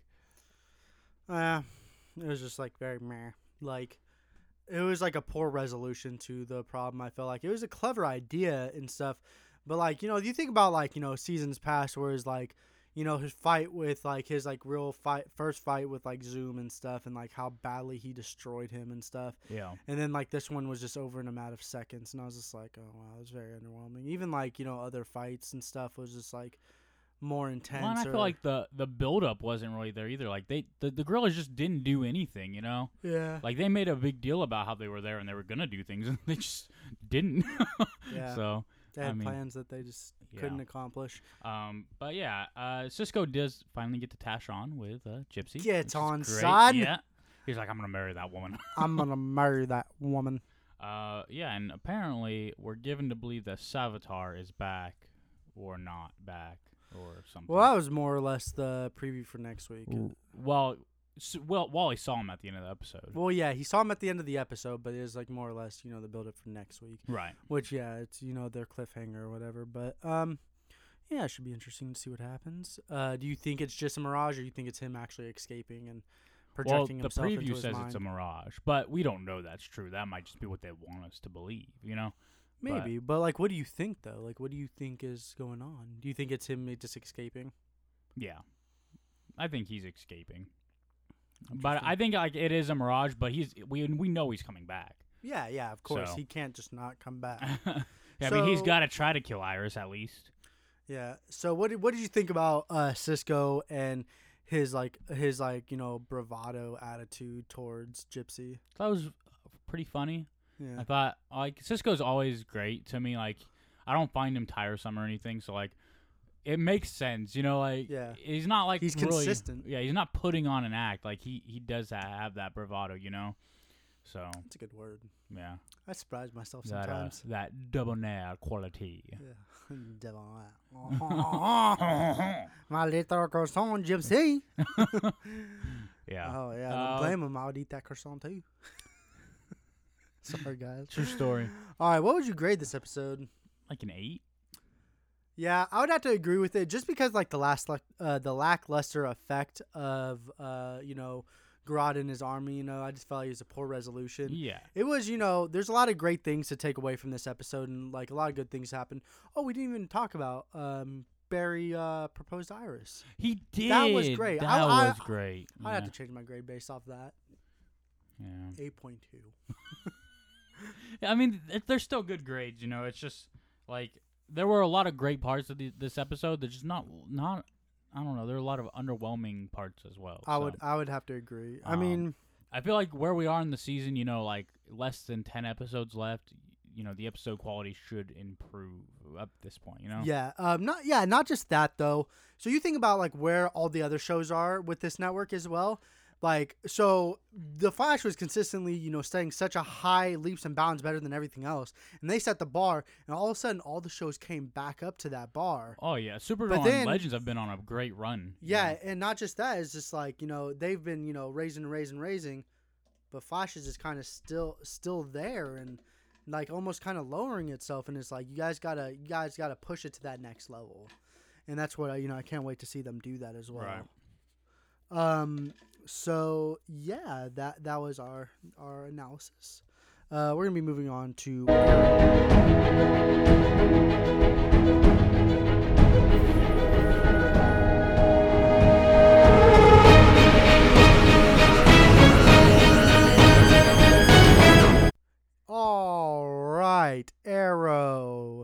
[SPEAKER 1] Uh, it was just like very meh. Like, it was like a poor resolution to the problem. I felt like it was a clever idea and stuff, but like, you know, if you think about like, you know, seasons past, where it's like, you know, his fight with like his like real fight, first fight with like Zoom and stuff, and like how badly he destroyed him and stuff.
[SPEAKER 2] yeah,
[SPEAKER 1] And then like this one was just over in a matter of seconds, and I was just like, oh wow, it was very underwhelming. Even like, you know, other fights and stuff was just like more intense.
[SPEAKER 2] well, and I
[SPEAKER 1] or-
[SPEAKER 2] feel like the the buildup wasn't really there either. Like they the, the gorillas just didn't do anything, you know.
[SPEAKER 1] yeah,
[SPEAKER 2] Like they made a big deal about how they were there and they were gonna do things, and they just didn't.
[SPEAKER 1] yeah.
[SPEAKER 2] So,
[SPEAKER 1] They had
[SPEAKER 2] I mean,
[SPEAKER 1] plans that they just
[SPEAKER 2] yeah.
[SPEAKER 1] couldn't accomplish.
[SPEAKER 2] um, but yeah, uh, Cisco does finally get to tash on with uh, Gypsy.
[SPEAKER 1] Get
[SPEAKER 2] which is
[SPEAKER 1] on,
[SPEAKER 2] great.
[SPEAKER 1] son.
[SPEAKER 2] Yeah, he's like, I'm gonna marry that woman.
[SPEAKER 1] I'm gonna marry that woman.
[SPEAKER 2] Uh, yeah, and apparently we're given to believe that Savitar is back or not back or something.
[SPEAKER 1] Well, that was more or less the preview for next week.
[SPEAKER 2] Ooh. Well, s well, Wally saw him at the end of the episode.
[SPEAKER 1] Well, yeah, he saw him at the end of the episode, but it was like more or less, you know, the build up for next week.
[SPEAKER 2] Right.
[SPEAKER 1] Which, yeah, it's, you know, their cliffhanger or whatever. But, um, yeah, it should be interesting to see what happens. Uh, do you think it's just a mirage, or do you think it's him actually escaping and projecting
[SPEAKER 2] well,
[SPEAKER 1] himself into
[SPEAKER 2] the preview
[SPEAKER 1] his
[SPEAKER 2] says
[SPEAKER 1] mind?
[SPEAKER 2] it's a mirage, but we don't know that's true. That might just be what they want us to believe, you know?
[SPEAKER 1] Maybe, but, but like, what do you think though? Like, what do you think is going on? Do you think it's him just escaping?
[SPEAKER 2] Yeah, I think he's escaping. But I think like it is a mirage. But he's we we know he's coming back.
[SPEAKER 1] Yeah, yeah, of course.
[SPEAKER 2] So.
[SPEAKER 1] He can't just not come back.
[SPEAKER 2] yeah,
[SPEAKER 1] so,
[SPEAKER 2] I mean, he's got to try to kill Iris at least.
[SPEAKER 1] Yeah. So what did what did you think about uh, Cisco and his like his like you know bravado attitude towards Gypsy?
[SPEAKER 2] That was pretty funny.
[SPEAKER 1] Yeah.
[SPEAKER 2] I thought like Cisco's always great to me. Like I don't find him tiresome or anything. So like it makes sense, you know. Like
[SPEAKER 1] yeah.
[SPEAKER 2] he's not like
[SPEAKER 1] he's
[SPEAKER 2] really,
[SPEAKER 1] consistent.
[SPEAKER 2] Yeah, he's not putting on an act. Like he he does have that bravado, you know. So
[SPEAKER 1] that's a good word.
[SPEAKER 2] Yeah.
[SPEAKER 1] I surprise myself
[SPEAKER 2] that,
[SPEAKER 1] sometimes.
[SPEAKER 2] Uh, that debonair quality.
[SPEAKER 1] Yeah. Debonair. My little croissant, Gypsy.
[SPEAKER 2] yeah.
[SPEAKER 1] Oh yeah.
[SPEAKER 2] Uh,
[SPEAKER 1] Don't blame him. I would eat that croissant too. Sorry, guys.
[SPEAKER 2] True story.
[SPEAKER 1] All right, what would you grade this episode?
[SPEAKER 2] Like an eight.
[SPEAKER 1] Yeah, I would have to agree with it, just because like the last like uh, the lackluster effect of uh you know Grodd and his army. You know, I just felt like it was a poor resolution.
[SPEAKER 2] Yeah.
[SPEAKER 1] It was, you know, there's a lot of great things to take away from this episode, and like a lot of good things happened. Oh, we didn't even talk about um Barry uh proposed to Iris.
[SPEAKER 2] He did.
[SPEAKER 1] That was great.
[SPEAKER 2] That
[SPEAKER 1] I, I,
[SPEAKER 2] was great.
[SPEAKER 1] I'd
[SPEAKER 2] yeah.
[SPEAKER 1] have to change my grade based off that.
[SPEAKER 2] Yeah.
[SPEAKER 1] Eight point two.
[SPEAKER 2] I mean, it, they're still good grades. You know, it's just like there were a lot of great parts of the, this episode. They're just not not. I don't know. There are a lot of underwhelming parts as well.
[SPEAKER 1] I
[SPEAKER 2] so.
[SPEAKER 1] would I would have to agree. I
[SPEAKER 2] Um,
[SPEAKER 1] mean,
[SPEAKER 2] I feel like where we are in the season, you know, like less than ten episodes left. You know, the episode quality should improve up this point. You know.
[SPEAKER 1] yeah, um, not yeah, not just that though. So you think about like where all the other shows are with this network as well. Like, so The Flash was consistently, you know, setting such a high leaps and bounds better than everything else. And they set the bar, and all of a sudden, all the shows came back up to that bar.
[SPEAKER 2] Oh, yeah. Supergirl
[SPEAKER 1] But then-
[SPEAKER 2] and Legends have been on a great run. you
[SPEAKER 1] Yeah,
[SPEAKER 2] know.
[SPEAKER 1] and not just that, it's just like, you know, they've been, you know, raising and raising and raising, but Flash is just kind of still still there and, like, almost kind of lowering itself. And it's like, you guys got to you guys gotta push it to that next level. And that's what, I, you know, I can't wait to see them do that as well.
[SPEAKER 2] Right.
[SPEAKER 1] Um... So yeah, that that was our our analysis. Uh, we're gonna be moving on to. All right, Arrow,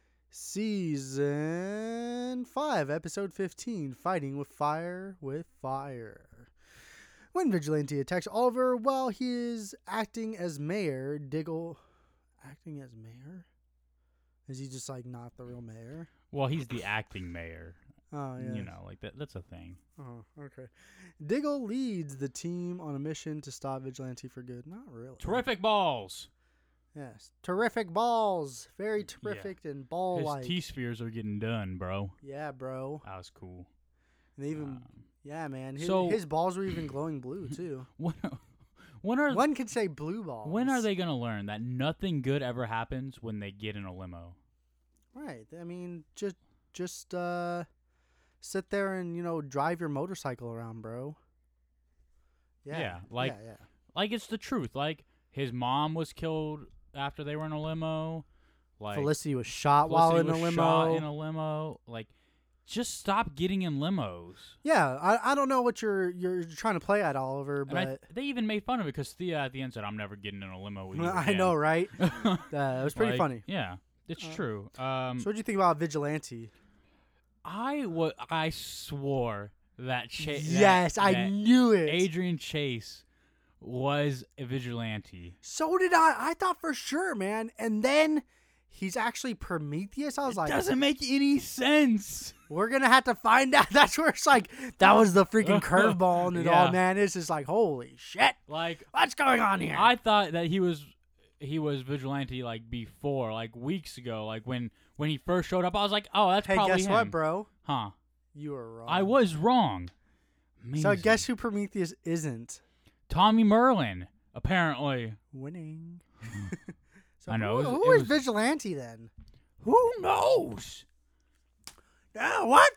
[SPEAKER 1] season five, episode fifteen, fighting with fire with fire. When Vigilante attacks Oliver while he is acting as mayor, Diggle... Acting as mayor? Is he just, like, not the real mayor?
[SPEAKER 2] Well, he's the acting mayor.
[SPEAKER 1] Oh, yeah.
[SPEAKER 2] You know, like that. That's a thing.
[SPEAKER 1] Oh, okay. Diggle leads the team on a mission to stop Vigilante for good. Not really.
[SPEAKER 2] Terrific balls.
[SPEAKER 1] Yes. Terrific balls. Very terrific yeah. and ball-like.
[SPEAKER 2] His T-spheres are getting done, bro.
[SPEAKER 1] Yeah, bro.
[SPEAKER 2] That was cool.
[SPEAKER 1] And they even...
[SPEAKER 2] Um,
[SPEAKER 1] Yeah, man. His,
[SPEAKER 2] so,
[SPEAKER 1] his balls were even glowing blue, too.
[SPEAKER 2] When, when are
[SPEAKER 1] One could say blue balls.
[SPEAKER 2] When are they going to learn that nothing good ever happens when they get in a limo?
[SPEAKER 1] Right. I mean, just just uh, sit there and, you know, drive your motorcycle around, bro. Yeah.
[SPEAKER 2] Yeah, like,
[SPEAKER 1] yeah, yeah.
[SPEAKER 2] like it's the truth. Like, his mom was killed after they were in a limo. Like
[SPEAKER 1] Felicity was shot
[SPEAKER 2] Felicity
[SPEAKER 1] while in
[SPEAKER 2] was
[SPEAKER 1] a limo.
[SPEAKER 2] Shot in a limo. Like, just stop getting in limos.
[SPEAKER 1] Yeah, I, I don't know what you're you're trying to play at, Oliver,
[SPEAKER 2] And
[SPEAKER 1] but
[SPEAKER 2] I th- they even made fun of it because Thea at the end said, "I'm never getting in a limo with you."
[SPEAKER 1] I
[SPEAKER 2] again."
[SPEAKER 1] know, right? uh, it was pretty
[SPEAKER 2] Like,
[SPEAKER 1] funny.
[SPEAKER 2] Yeah, it's
[SPEAKER 1] Uh,
[SPEAKER 2] true. Um,
[SPEAKER 1] So, what do you think about Vigilante?
[SPEAKER 2] I wa- I swore that Chase.
[SPEAKER 1] Yes, I
[SPEAKER 2] that
[SPEAKER 1] knew it.
[SPEAKER 2] Adrian Chase was a vigilante.
[SPEAKER 1] So did I. I thought for sure, man. And then he's actually Prometheus. I was
[SPEAKER 2] It
[SPEAKER 1] like,
[SPEAKER 2] doesn't make any sense.
[SPEAKER 1] we're gonna have to find out. That's where it's like that was the freaking curveball and it
[SPEAKER 2] Yeah.
[SPEAKER 1] all, man. It's just like, holy shit,
[SPEAKER 2] Like,
[SPEAKER 1] what's going on here?
[SPEAKER 2] I thought that he was he was vigilante like before, like weeks ago, like when when he first showed up. I was like, oh, that's
[SPEAKER 1] Hey,
[SPEAKER 2] probably
[SPEAKER 1] guess
[SPEAKER 2] him.
[SPEAKER 1] what, bro?
[SPEAKER 2] Huh?
[SPEAKER 1] You were wrong.
[SPEAKER 2] I was wrong.
[SPEAKER 1] So
[SPEAKER 2] Amazing.
[SPEAKER 1] guess who Prometheus isn't?
[SPEAKER 2] Tommy Merlin, apparently.
[SPEAKER 1] Winning. So
[SPEAKER 2] I know,
[SPEAKER 1] Who,
[SPEAKER 2] it was-
[SPEAKER 1] who
[SPEAKER 2] it
[SPEAKER 1] is
[SPEAKER 2] was-
[SPEAKER 1] Vigilante then?
[SPEAKER 2] Who knows?
[SPEAKER 1] Yeah, what?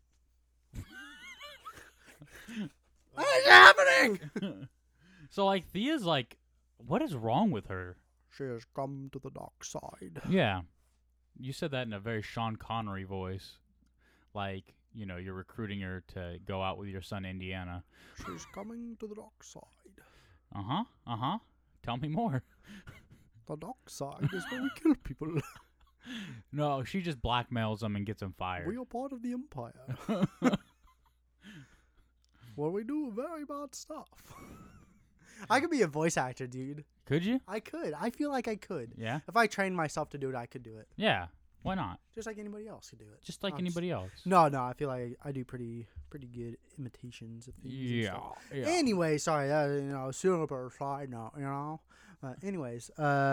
[SPEAKER 1] What is happening?
[SPEAKER 2] So like Thea's like, what is wrong with her?
[SPEAKER 1] She has come to the dark side.
[SPEAKER 2] Yeah, you said that in a very Sean Connery voice, like you know you're recruiting her to go out with your son Indiana.
[SPEAKER 1] She's coming to the dark side.
[SPEAKER 2] Uh huh. Uh huh. Tell me more.
[SPEAKER 1] The dark side is where we kill people.
[SPEAKER 2] No, she just blackmails them and gets them fired.
[SPEAKER 1] We are part of the Empire. Where we do very bad stuff. I could be a voice actor, dude.
[SPEAKER 2] Could you?
[SPEAKER 1] I could. I feel like I could.
[SPEAKER 2] Yeah.
[SPEAKER 1] If I trained myself to do it, I could do it.
[SPEAKER 2] Yeah. Why not?
[SPEAKER 1] Just like anybody else could do it.
[SPEAKER 2] Just like
[SPEAKER 1] I'm just-
[SPEAKER 2] anybody else.
[SPEAKER 1] No, no, I feel like I do pretty pretty good imitations of things. and
[SPEAKER 2] Yeah.
[SPEAKER 1] stuff.
[SPEAKER 2] Yeah.
[SPEAKER 1] Anyway, sorry, uh, you know, super side note, you know. Uh, anyways,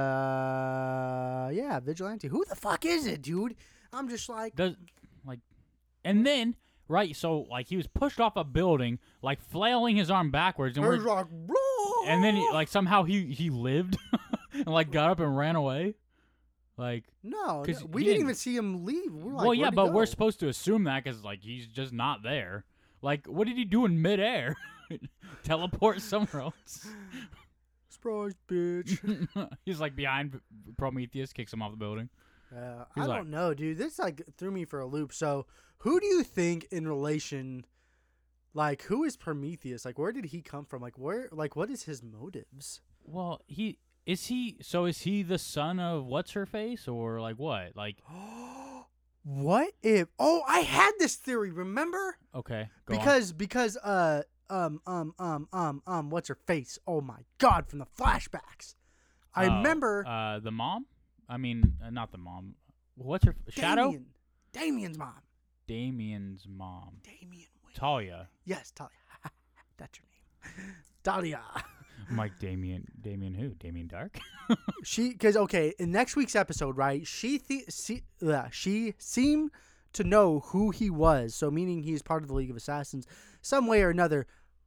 [SPEAKER 1] uh, yeah, Vigilante. Who the fuck is it, dude? I'm just like,
[SPEAKER 2] Does like, and then right, so like he was pushed off a building, like flailing his arm backwards, and we're
[SPEAKER 1] he's like, "Blah."
[SPEAKER 2] and then he, like somehow he he lived, and like got up and ran away, like.
[SPEAKER 1] no,
[SPEAKER 2] 'cause
[SPEAKER 1] no, we
[SPEAKER 2] he
[SPEAKER 1] didn't
[SPEAKER 2] didn't-
[SPEAKER 1] even see him leave. We're like,
[SPEAKER 2] Well, yeah,
[SPEAKER 1] "Where'd he
[SPEAKER 2] but we're
[SPEAKER 1] go?"
[SPEAKER 2] supposed to assume that because like he's just not there. Like, what did he do in midair? Teleport somewhere else.
[SPEAKER 1] Surprise, bitch.
[SPEAKER 2] He's like behind Prometheus, kicks him off the building.
[SPEAKER 1] Uh,
[SPEAKER 2] He's
[SPEAKER 1] I
[SPEAKER 2] like-
[SPEAKER 1] don't know, dude. This like threw me for a loop. So, who do you think in relation, like, who is Prometheus? Like, where did he come from? Like, where, like, what is his motives?
[SPEAKER 2] Well, he is he. So is he the son of what's her face or like what? Like,
[SPEAKER 1] What if? Oh, I had this theory. Remember?
[SPEAKER 2] okay, go on.
[SPEAKER 1] Because because uh um um um um um what's her face? Oh my god! From the flashbacks, I
[SPEAKER 2] Oh,
[SPEAKER 1] remember
[SPEAKER 2] uh, the mom. I mean, uh, not the mom. What's her f- Shadow?
[SPEAKER 1] Damien. Damien's mom.
[SPEAKER 2] Damien's mom.
[SPEAKER 1] Damien. Wayne.
[SPEAKER 2] Talia.
[SPEAKER 1] Yes, Talia. That's her name. Talia.
[SPEAKER 2] I'm like Damien. Damien who? Damien Dark.
[SPEAKER 1] She, because okay, in next week's episode, right? She, th- she, uh, she seemed to know who he was. So, meaning he's part of the League of Assassins, some way or another.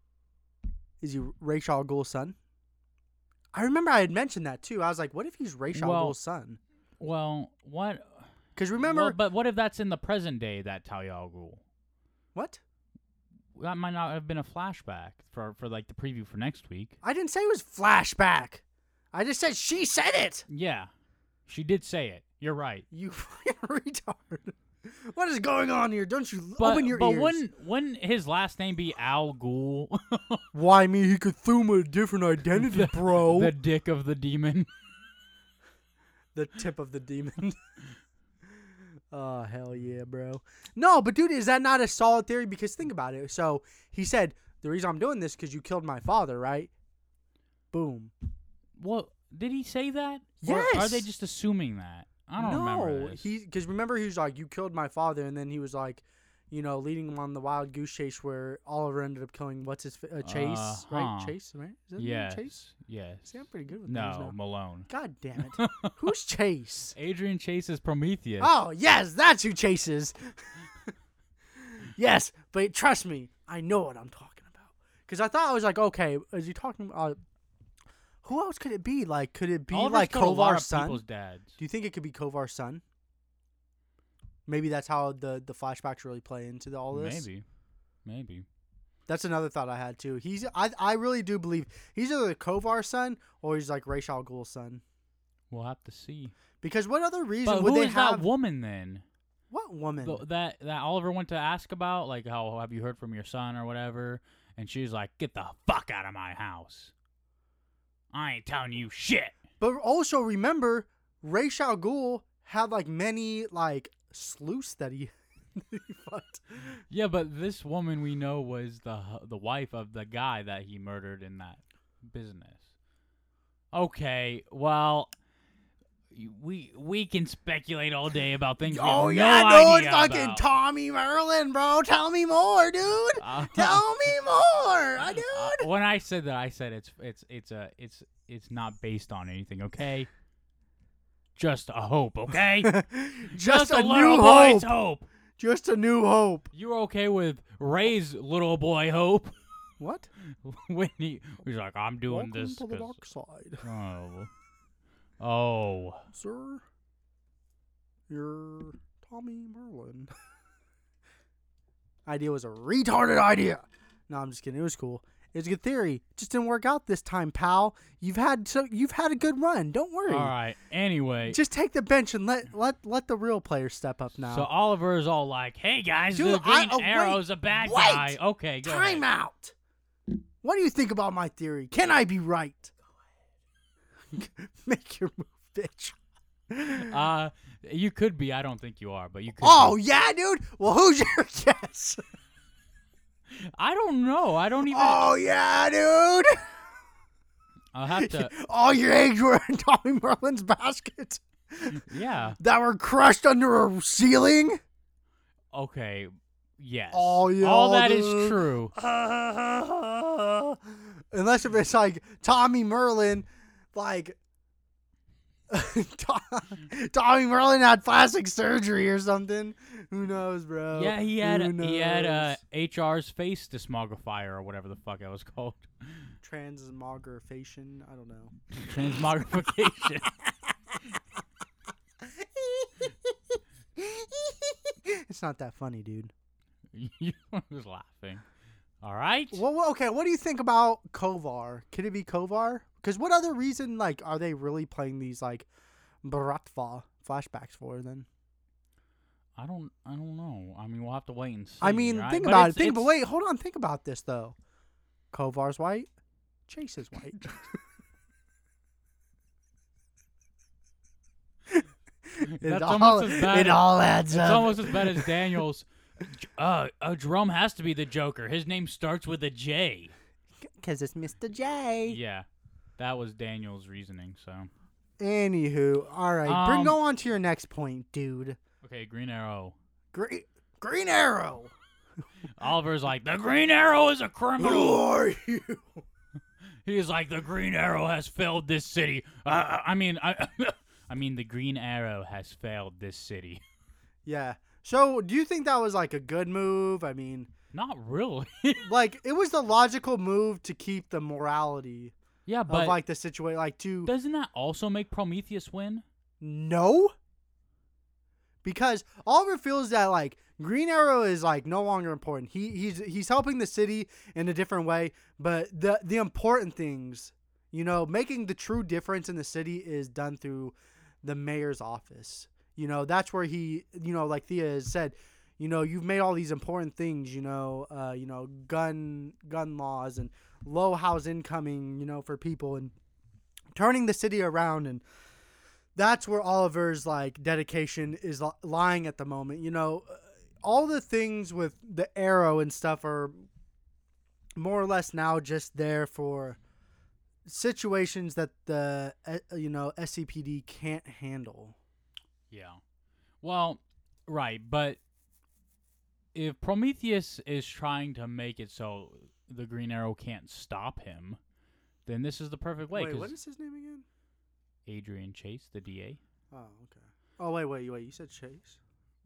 [SPEAKER 1] Is he Ra's al Ghul's son? I remember I had mentioned that too. I was like, what if he's Ra's al
[SPEAKER 2] Well,
[SPEAKER 1] Ghul's son?
[SPEAKER 2] Well, what?
[SPEAKER 1] Because remember
[SPEAKER 2] Well, but what if that's in the present day? That Talia al Ghul.
[SPEAKER 1] what?
[SPEAKER 2] That might not have been a flashback for for like the preview for next week.
[SPEAKER 1] I didn't say it was flashback. I just said she said it.
[SPEAKER 2] Yeah, she did say it. You're right.
[SPEAKER 1] You fucking retard. What is going on here? Don't you
[SPEAKER 2] But
[SPEAKER 1] open your
[SPEAKER 2] but
[SPEAKER 1] ears?
[SPEAKER 2] wouldn't wouldn't his last name be Al Ghul?
[SPEAKER 1] Why me? He could assume a different identity,
[SPEAKER 2] The-
[SPEAKER 1] bro.
[SPEAKER 2] the dick of the demon.
[SPEAKER 1] The tip of the demon. Oh, hell yeah, bro. No, but dude, is that not a solid theory? Because think about it. So he said, the reason I'm doing this because you killed my father, right? Boom.
[SPEAKER 2] Well, did he say that? Or are
[SPEAKER 1] Yes.
[SPEAKER 2] they just assuming that? I don't remember
[SPEAKER 1] No,
[SPEAKER 2] this.
[SPEAKER 1] he because remember he was like, you killed my father, and then he was like, you know, leading him on the wild goose chase where Oliver ended up killing what's his fa- uh, Chase, right?
[SPEAKER 2] Uh-huh.
[SPEAKER 1] Chase, right? Is that his name,
[SPEAKER 2] yes.
[SPEAKER 1] Chase?
[SPEAKER 2] Yes.
[SPEAKER 1] See, I'm pretty good with names
[SPEAKER 2] No,
[SPEAKER 1] now.
[SPEAKER 2] Malone.
[SPEAKER 1] God damn it. Who's Chase?
[SPEAKER 2] Adrian Chase is Prometheus.
[SPEAKER 1] Oh, yes, that's who Chase is. Yes, but trust me, I know what I'm talking about. Because I thought I was like, okay, is he talking about... Uh, who else could it be? Like, could it be
[SPEAKER 2] Oliver's
[SPEAKER 1] like
[SPEAKER 2] killed a lot
[SPEAKER 1] Kovar's
[SPEAKER 2] of
[SPEAKER 1] son?
[SPEAKER 2] people's dads.
[SPEAKER 1] Do you think it could be Kovar's son? Maybe that's how the, the flashbacks really play into the, all this.
[SPEAKER 2] Maybe. Maybe.
[SPEAKER 1] That's another thought I had too. He's I I really do believe he's either Kovar's son or he's like Ra's al Ghul's son.
[SPEAKER 2] We'll have to see.
[SPEAKER 1] Because what other reason
[SPEAKER 2] But
[SPEAKER 1] would
[SPEAKER 2] who
[SPEAKER 1] they
[SPEAKER 2] is
[SPEAKER 1] have?
[SPEAKER 2] that woman then?
[SPEAKER 1] What woman?
[SPEAKER 2] The, that that Oliver went to ask about, like, how have you heard from your son or whatever? And she's like, "Get the fuck out of my house! I ain't telling you shit."
[SPEAKER 1] But also remember, Ra's al Ghul had like many like sleuths that he, he fucked.
[SPEAKER 2] Yeah, but this woman we know was the hu- the wife of the guy that he murdered in that business. Okay, well, we we can speculate all day about things.
[SPEAKER 1] Oh
[SPEAKER 2] we
[SPEAKER 1] yeah,
[SPEAKER 2] have no
[SPEAKER 1] dude,
[SPEAKER 2] idea
[SPEAKER 1] fucking
[SPEAKER 2] about.
[SPEAKER 1] Tommy Merlin, bro. Tell me more, dude.
[SPEAKER 2] Uh,
[SPEAKER 1] Tell me more, uh, dude.
[SPEAKER 2] uh, when I said that, I said it's it's it's a it's it's not based on anything. Okay, just a hope. Okay,
[SPEAKER 1] Just, a,
[SPEAKER 2] little
[SPEAKER 1] new
[SPEAKER 2] boy's
[SPEAKER 1] hope.
[SPEAKER 2] hope.
[SPEAKER 1] Just a new hope.
[SPEAKER 2] You're okay with Ray's little boy hope
[SPEAKER 1] What?
[SPEAKER 2] when he he's like, I'm doing
[SPEAKER 1] Welcome
[SPEAKER 2] this.
[SPEAKER 1] to the
[SPEAKER 2] 'cause-
[SPEAKER 1] dark side,
[SPEAKER 2] Oh, oh.
[SPEAKER 1] sir. You're Tommy Merlin. Idea was a retarded idea. No, I'm just kidding. It was cool. It was a good theory. Just didn't work out this time, pal. You've had so you've had a good run. Don't worry.
[SPEAKER 2] All right. Anyway,
[SPEAKER 1] Just take the bench and let let let the real players step up now.
[SPEAKER 2] so Oliver is all like, "Hey guys,
[SPEAKER 1] Dude,
[SPEAKER 2] the Green
[SPEAKER 1] I- oh, wait,
[SPEAKER 2] Arrow's a bad
[SPEAKER 1] wait.
[SPEAKER 2] guy." Okay, go
[SPEAKER 1] Time
[SPEAKER 2] ahead.
[SPEAKER 1] out. What do you think about my theory? Can I be right? Make your move, bitch.
[SPEAKER 2] Uh, you could be. I don't think you are, but you could.
[SPEAKER 1] Oh
[SPEAKER 2] be.
[SPEAKER 1] yeah, dude. Well, who's your guess?
[SPEAKER 2] I don't know. I don't even.
[SPEAKER 1] Oh yeah, dude.
[SPEAKER 2] I'll have to.
[SPEAKER 1] All your eggs were in Tommy Merlin's basket
[SPEAKER 2] Yeah.
[SPEAKER 1] that were crushed under a ceiling.
[SPEAKER 2] Okay. Yes.
[SPEAKER 1] Oh, yeah,
[SPEAKER 2] All that is
[SPEAKER 1] dude.
[SPEAKER 2] true.
[SPEAKER 1] Unless if it's like Tommy Merlin, like Tommy Merlin had plastic surgery or something. Who knows, bro?
[SPEAKER 2] Yeah, he had
[SPEAKER 1] Who
[SPEAKER 2] he had uh,
[SPEAKER 1] knows?
[SPEAKER 2] H R's face dismogrifier or whatever the fuck it was called.
[SPEAKER 1] Transmogrification. I don't know.
[SPEAKER 2] Transmogrification.
[SPEAKER 1] It's not that funny, dude.
[SPEAKER 2] You was laughing. All right.
[SPEAKER 1] Well, well, okay. What do you think about Kovar? Could it be Kovar? Because what other reason, like, are they really playing these like Bratva flashbacks for then?
[SPEAKER 2] I don't. I don't know. I mean, we'll have to wait and see.
[SPEAKER 1] I mean,
[SPEAKER 2] right?
[SPEAKER 1] think
[SPEAKER 2] But
[SPEAKER 1] about it.
[SPEAKER 2] it's-
[SPEAKER 1] Think, but
[SPEAKER 2] it's-
[SPEAKER 1] wait, hold on. Think about this though. Kovar's white. Chase is white. it,
[SPEAKER 2] That's
[SPEAKER 1] all,
[SPEAKER 2] almost as bad
[SPEAKER 1] it
[SPEAKER 2] as-
[SPEAKER 1] all adds
[SPEAKER 2] It's
[SPEAKER 1] up.
[SPEAKER 2] almost as bad as Daniel's. Uh, uh, Jerome has to be the Joker. His name starts with a J.
[SPEAKER 1] Because it's Mister J.
[SPEAKER 2] Yeah, that was Daniel's reasoning. So,
[SPEAKER 1] Anywho, all right. Bring
[SPEAKER 2] Um,
[SPEAKER 1] go on to your next point, dude.
[SPEAKER 2] okay, Green Arrow.
[SPEAKER 1] Green Green Arrow.
[SPEAKER 2] Oliver's like, the Green Arrow is a
[SPEAKER 1] Who
[SPEAKER 2] criminal.
[SPEAKER 1] are you?
[SPEAKER 2] He's like, the Green Arrow has failed this city. Uh, I mean, I, I mean, the Green Arrow has failed this city.
[SPEAKER 1] Yeah. So, do you think that was like a good move? I mean,
[SPEAKER 2] Not really.
[SPEAKER 1] like it was the logical move to keep the morality
[SPEAKER 2] yeah, but
[SPEAKER 1] of like the situation, like to
[SPEAKER 2] doesn't that also make Prometheus win?
[SPEAKER 1] no, because Oliver feels that like Green Arrow is like no longer important. He he's he's helping the city in a different way, but the the important things, you know, making the true difference in the city is done through the mayor's office. You know, that's where he, you know, like Thea has said, you know, you've made all these important things, you know, uh, you know, gun gun laws and low house incoming, you know, for people and turning the city around, and that's where Oliver's like dedication is li- lying at the moment. You know, all the things with the Arrow and stuff are more or less now just there for situations that the uh, you know S C P D can't handle.
[SPEAKER 2] Yeah. Well, right, but if Prometheus is trying to make it so the Green Arrow can't stop him, then this is the perfect way.
[SPEAKER 1] Wait,
[SPEAKER 2] 'cause
[SPEAKER 1] what is his name again?
[SPEAKER 2] Adrian Chase, the D A?
[SPEAKER 1] Oh, okay. Oh, wait, wait, wait. You said Chase?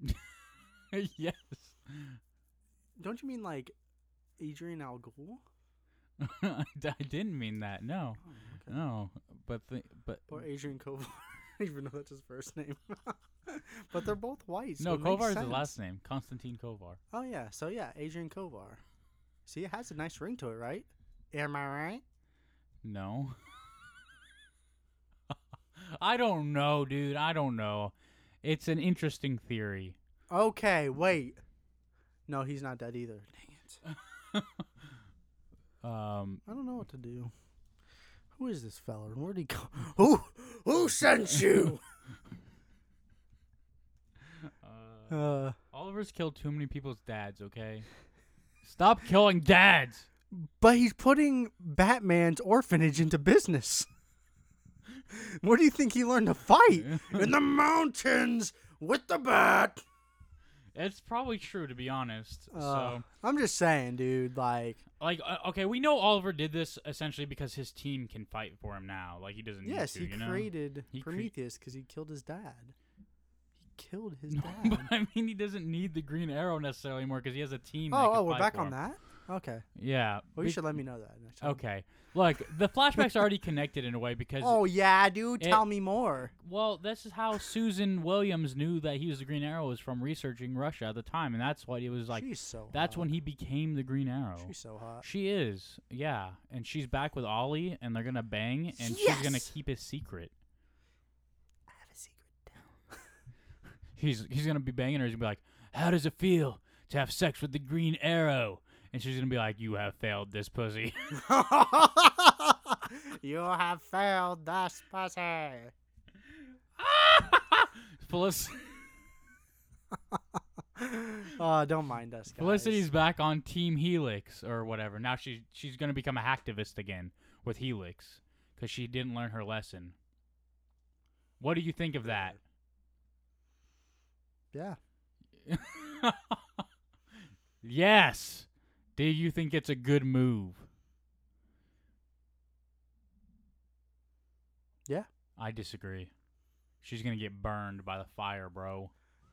[SPEAKER 2] Yes.
[SPEAKER 1] Don't you mean like Adrian Al Ghul?
[SPEAKER 2] I didn't mean that. No.
[SPEAKER 1] Oh, okay.
[SPEAKER 2] No. But the, but
[SPEAKER 1] Or Adrian Kovar. I don't even know that's his first name. But they're both white. So
[SPEAKER 2] no,
[SPEAKER 1] it makes
[SPEAKER 2] Kovar is
[SPEAKER 1] sense.
[SPEAKER 2] his last name. Konstantin Kovar.
[SPEAKER 1] Oh, yeah. So, yeah, Adrian Kovar. See, it has a nice ring to it, right? Am I right?
[SPEAKER 2] No. I don't know, dude. I don't know. It's an interesting theory.
[SPEAKER 1] Okay, wait. No, he's not dead either. Dang it.
[SPEAKER 2] Um,
[SPEAKER 1] I don't know what to do. Who is this fella? And where'd he go? Who? Who sent you?
[SPEAKER 2] uh,
[SPEAKER 1] Uh,
[SPEAKER 2] Oliver's killed too many people's dads, okay? Stop killing dads!
[SPEAKER 1] but he's putting Batman's orphanage into business. Where do you think he learned to fight? In the mountains with the bat.
[SPEAKER 2] It's probably true, to be honest.
[SPEAKER 1] Uh,
[SPEAKER 2] so
[SPEAKER 1] I'm just saying, dude. Like,
[SPEAKER 2] like, uh, okay, we know Oliver did this essentially because his team can fight for him now. Like, he doesn't
[SPEAKER 1] yes,
[SPEAKER 2] need to,
[SPEAKER 1] he
[SPEAKER 2] you know?
[SPEAKER 1] created
[SPEAKER 2] He cre-
[SPEAKER 1] Prometheus because he killed his dad. He killed his
[SPEAKER 2] No,
[SPEAKER 1] dad.
[SPEAKER 2] but I mean, he doesn't need the Green Arrow necessarily anymore because he has a team. that
[SPEAKER 1] oh,
[SPEAKER 2] can
[SPEAKER 1] oh, we're
[SPEAKER 2] fight
[SPEAKER 1] back
[SPEAKER 2] for
[SPEAKER 1] on
[SPEAKER 2] him.
[SPEAKER 1] that. Okay.
[SPEAKER 2] Yeah.
[SPEAKER 1] Well,
[SPEAKER 2] be-
[SPEAKER 1] you should let me know that next time.
[SPEAKER 2] Okay. Look, the flashback's already connected in a way because.
[SPEAKER 1] Oh yeah, dude.
[SPEAKER 2] it-
[SPEAKER 1] Tell me more.
[SPEAKER 2] Well, this is how Susan Williams knew that he was the Green Arrow was from researching Russia at the time, and that's why he was like.
[SPEAKER 1] She's so.
[SPEAKER 2] That's
[SPEAKER 1] hot.
[SPEAKER 2] when he became the Green Arrow.
[SPEAKER 1] She's so hot.
[SPEAKER 2] She is, yeah, and she's back with Ollie, and they're gonna bang, and she's gonna
[SPEAKER 1] Yes!
[SPEAKER 2] keep his secret.
[SPEAKER 1] I have a secret.
[SPEAKER 2] He's he's gonna be banging her. He's gonna be like, "How does it feel to have sex with the Green Arrow?" And she's gonna be like, "You have failed this pussy."
[SPEAKER 1] You have failed this pussy.
[SPEAKER 2] Felic-
[SPEAKER 1] Oh, don't mind us, guys.
[SPEAKER 2] Felicity's back on Team Helix or whatever. Now she's she's gonna become a hacktivist again with Helix because she didn't learn her lesson. What do you think of that?
[SPEAKER 1] Yeah.
[SPEAKER 2] Yes. Do you think it's a good move?
[SPEAKER 1] Yeah.
[SPEAKER 2] I disagree. She's gonna get burned by the fire, bro.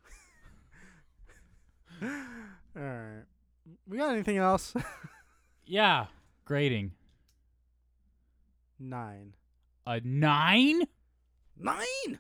[SPEAKER 1] All right. We got anything else?
[SPEAKER 2] Yeah. Grading.
[SPEAKER 1] Nine.
[SPEAKER 2] A nine?
[SPEAKER 1] Nine?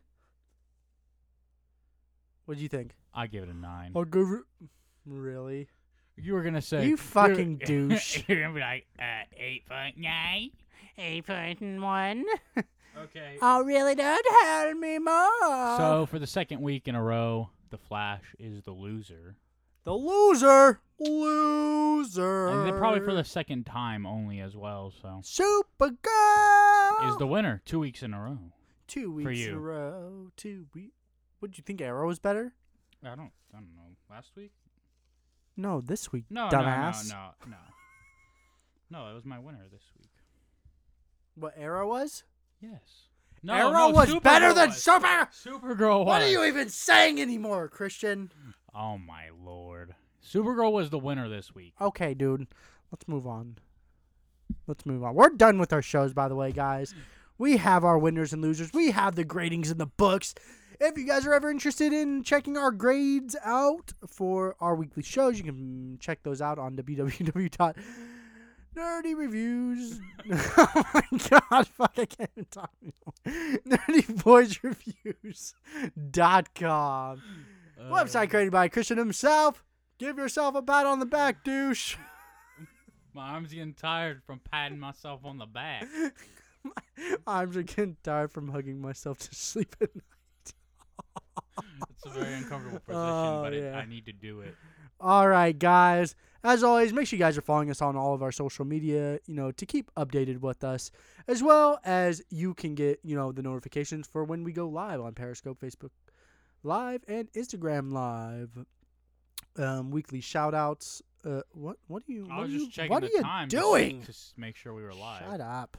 [SPEAKER 1] What'd you think?
[SPEAKER 2] I give it a nine.
[SPEAKER 1] I'll give it. Really?
[SPEAKER 2] You were gonna say
[SPEAKER 1] You fucking
[SPEAKER 2] you're-
[SPEAKER 1] douche.
[SPEAKER 2] You're gonna be like uh, eight point nine.
[SPEAKER 1] Eight point one.
[SPEAKER 2] Okay.
[SPEAKER 1] Oh, really? Don't tell me more.
[SPEAKER 2] So for the second week in a row, the Flash is the loser,
[SPEAKER 1] the loser, loser,
[SPEAKER 2] and then probably for the second time only as well. So
[SPEAKER 1] Supergirl
[SPEAKER 2] is the winner two weeks in a row.
[SPEAKER 1] two weeks
[SPEAKER 2] for
[SPEAKER 1] in
[SPEAKER 2] you.
[SPEAKER 1] a row. Two weeks. What did you think? Arrow was better?
[SPEAKER 2] I don't. I don't know. Last week?
[SPEAKER 1] No, this week.
[SPEAKER 2] No,
[SPEAKER 1] dumbass.
[SPEAKER 2] no, no, no, no. No, it was my winner this week.
[SPEAKER 1] What Arrow was?
[SPEAKER 2] Yes. No,
[SPEAKER 1] Arrow
[SPEAKER 2] no,
[SPEAKER 1] was
[SPEAKER 2] Supergirl
[SPEAKER 1] better than
[SPEAKER 2] was.
[SPEAKER 1] Super.
[SPEAKER 2] Supergirl was.
[SPEAKER 1] What are you even saying anymore, Christian?
[SPEAKER 2] Oh my lord. Supergirl was the winner this week.
[SPEAKER 1] Okay, dude. Let's move on. Let's move on. We're done with our shows, by the way, guys. We have our winners and losers. We have the gradings in the books. If you guys are ever interested in checking our grades out for our weekly shows, you can check those out on w w w dot nerdy reviews. Oh my god, fuck, I can't even talk anymore. nerdy boys reviews dot com.
[SPEAKER 2] Uh,
[SPEAKER 1] Website created by Christian himself. Give yourself a pat on the back, douche.
[SPEAKER 2] My arm's getting tired from patting myself on the back.
[SPEAKER 1] I'm just getting tired from hugging myself to sleep at night.
[SPEAKER 2] It's a very uncomfortable position,
[SPEAKER 1] Oh,
[SPEAKER 2] but it,
[SPEAKER 1] yeah.
[SPEAKER 2] I need to do it.
[SPEAKER 1] All right, guys. As always, make sure you guys are following us on all of our social media, you know, to keep updated with us, as well as you can get, you know, the notifications for when we go live on Periscope, Facebook Live, and Instagram Live. Um, weekly shout outs. Uh, what? What are you?
[SPEAKER 2] I
[SPEAKER 1] what
[SPEAKER 2] was
[SPEAKER 1] are
[SPEAKER 2] just
[SPEAKER 1] you,
[SPEAKER 2] checking
[SPEAKER 1] what
[SPEAKER 2] the
[SPEAKER 1] are you
[SPEAKER 2] time to-
[SPEAKER 1] doing?
[SPEAKER 2] to s- make sure we were live.
[SPEAKER 1] Shut up.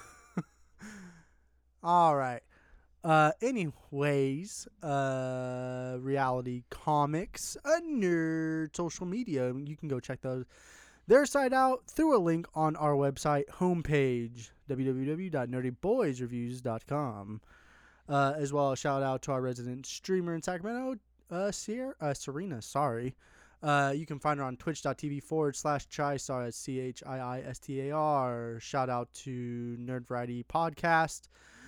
[SPEAKER 1] All right. Uh, anyways, uh, reality comics, a nerd social media. You can go check those their site out through a link on our website homepage, w w w dot nerdy boys reviews dot com. Uh, as well as shout out to our resident streamer in Sacramento, uh, Sierra, uh, Serena. Sorry. Uh, you can find her on twitch.tv forward slash Chistar, that's C H I I S T A R. Shout out to Nerd Variety Podcast.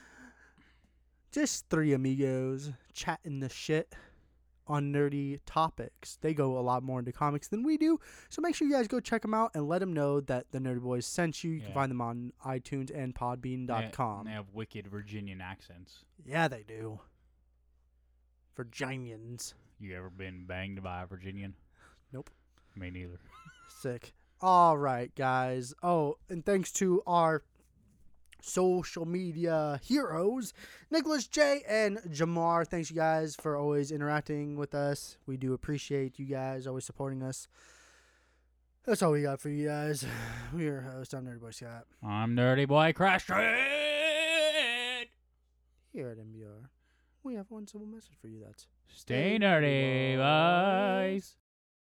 [SPEAKER 1] Just three amigos chatting the shit on nerdy topics. They go a lot more into comics than we do. So make sure you guys go check them out and let them know that the Nerdy Boys sent you. You
[SPEAKER 2] Yeah.
[SPEAKER 1] can find them on iTunes and podbean dot
[SPEAKER 2] They-
[SPEAKER 1] com.
[SPEAKER 2] They have wicked Virginian accents.
[SPEAKER 1] Yeah, they do. Virginians.
[SPEAKER 2] You ever been banged by a Virginian?
[SPEAKER 1] Nope.
[SPEAKER 2] Me neither.
[SPEAKER 1] Sick. All right, guys. Oh, and thanks to our social media heroes, Nicholas J and Jamar. Thanks, you guys, for always interacting with us. We do appreciate you guys always supporting us. That's all we got for you guys. We are your host. I'm Nerdy Boy Scott.
[SPEAKER 2] I'm Nerdy Boy Crash Trade.
[SPEAKER 1] we have one simple message for you. That's
[SPEAKER 2] Stay nerdy, boys.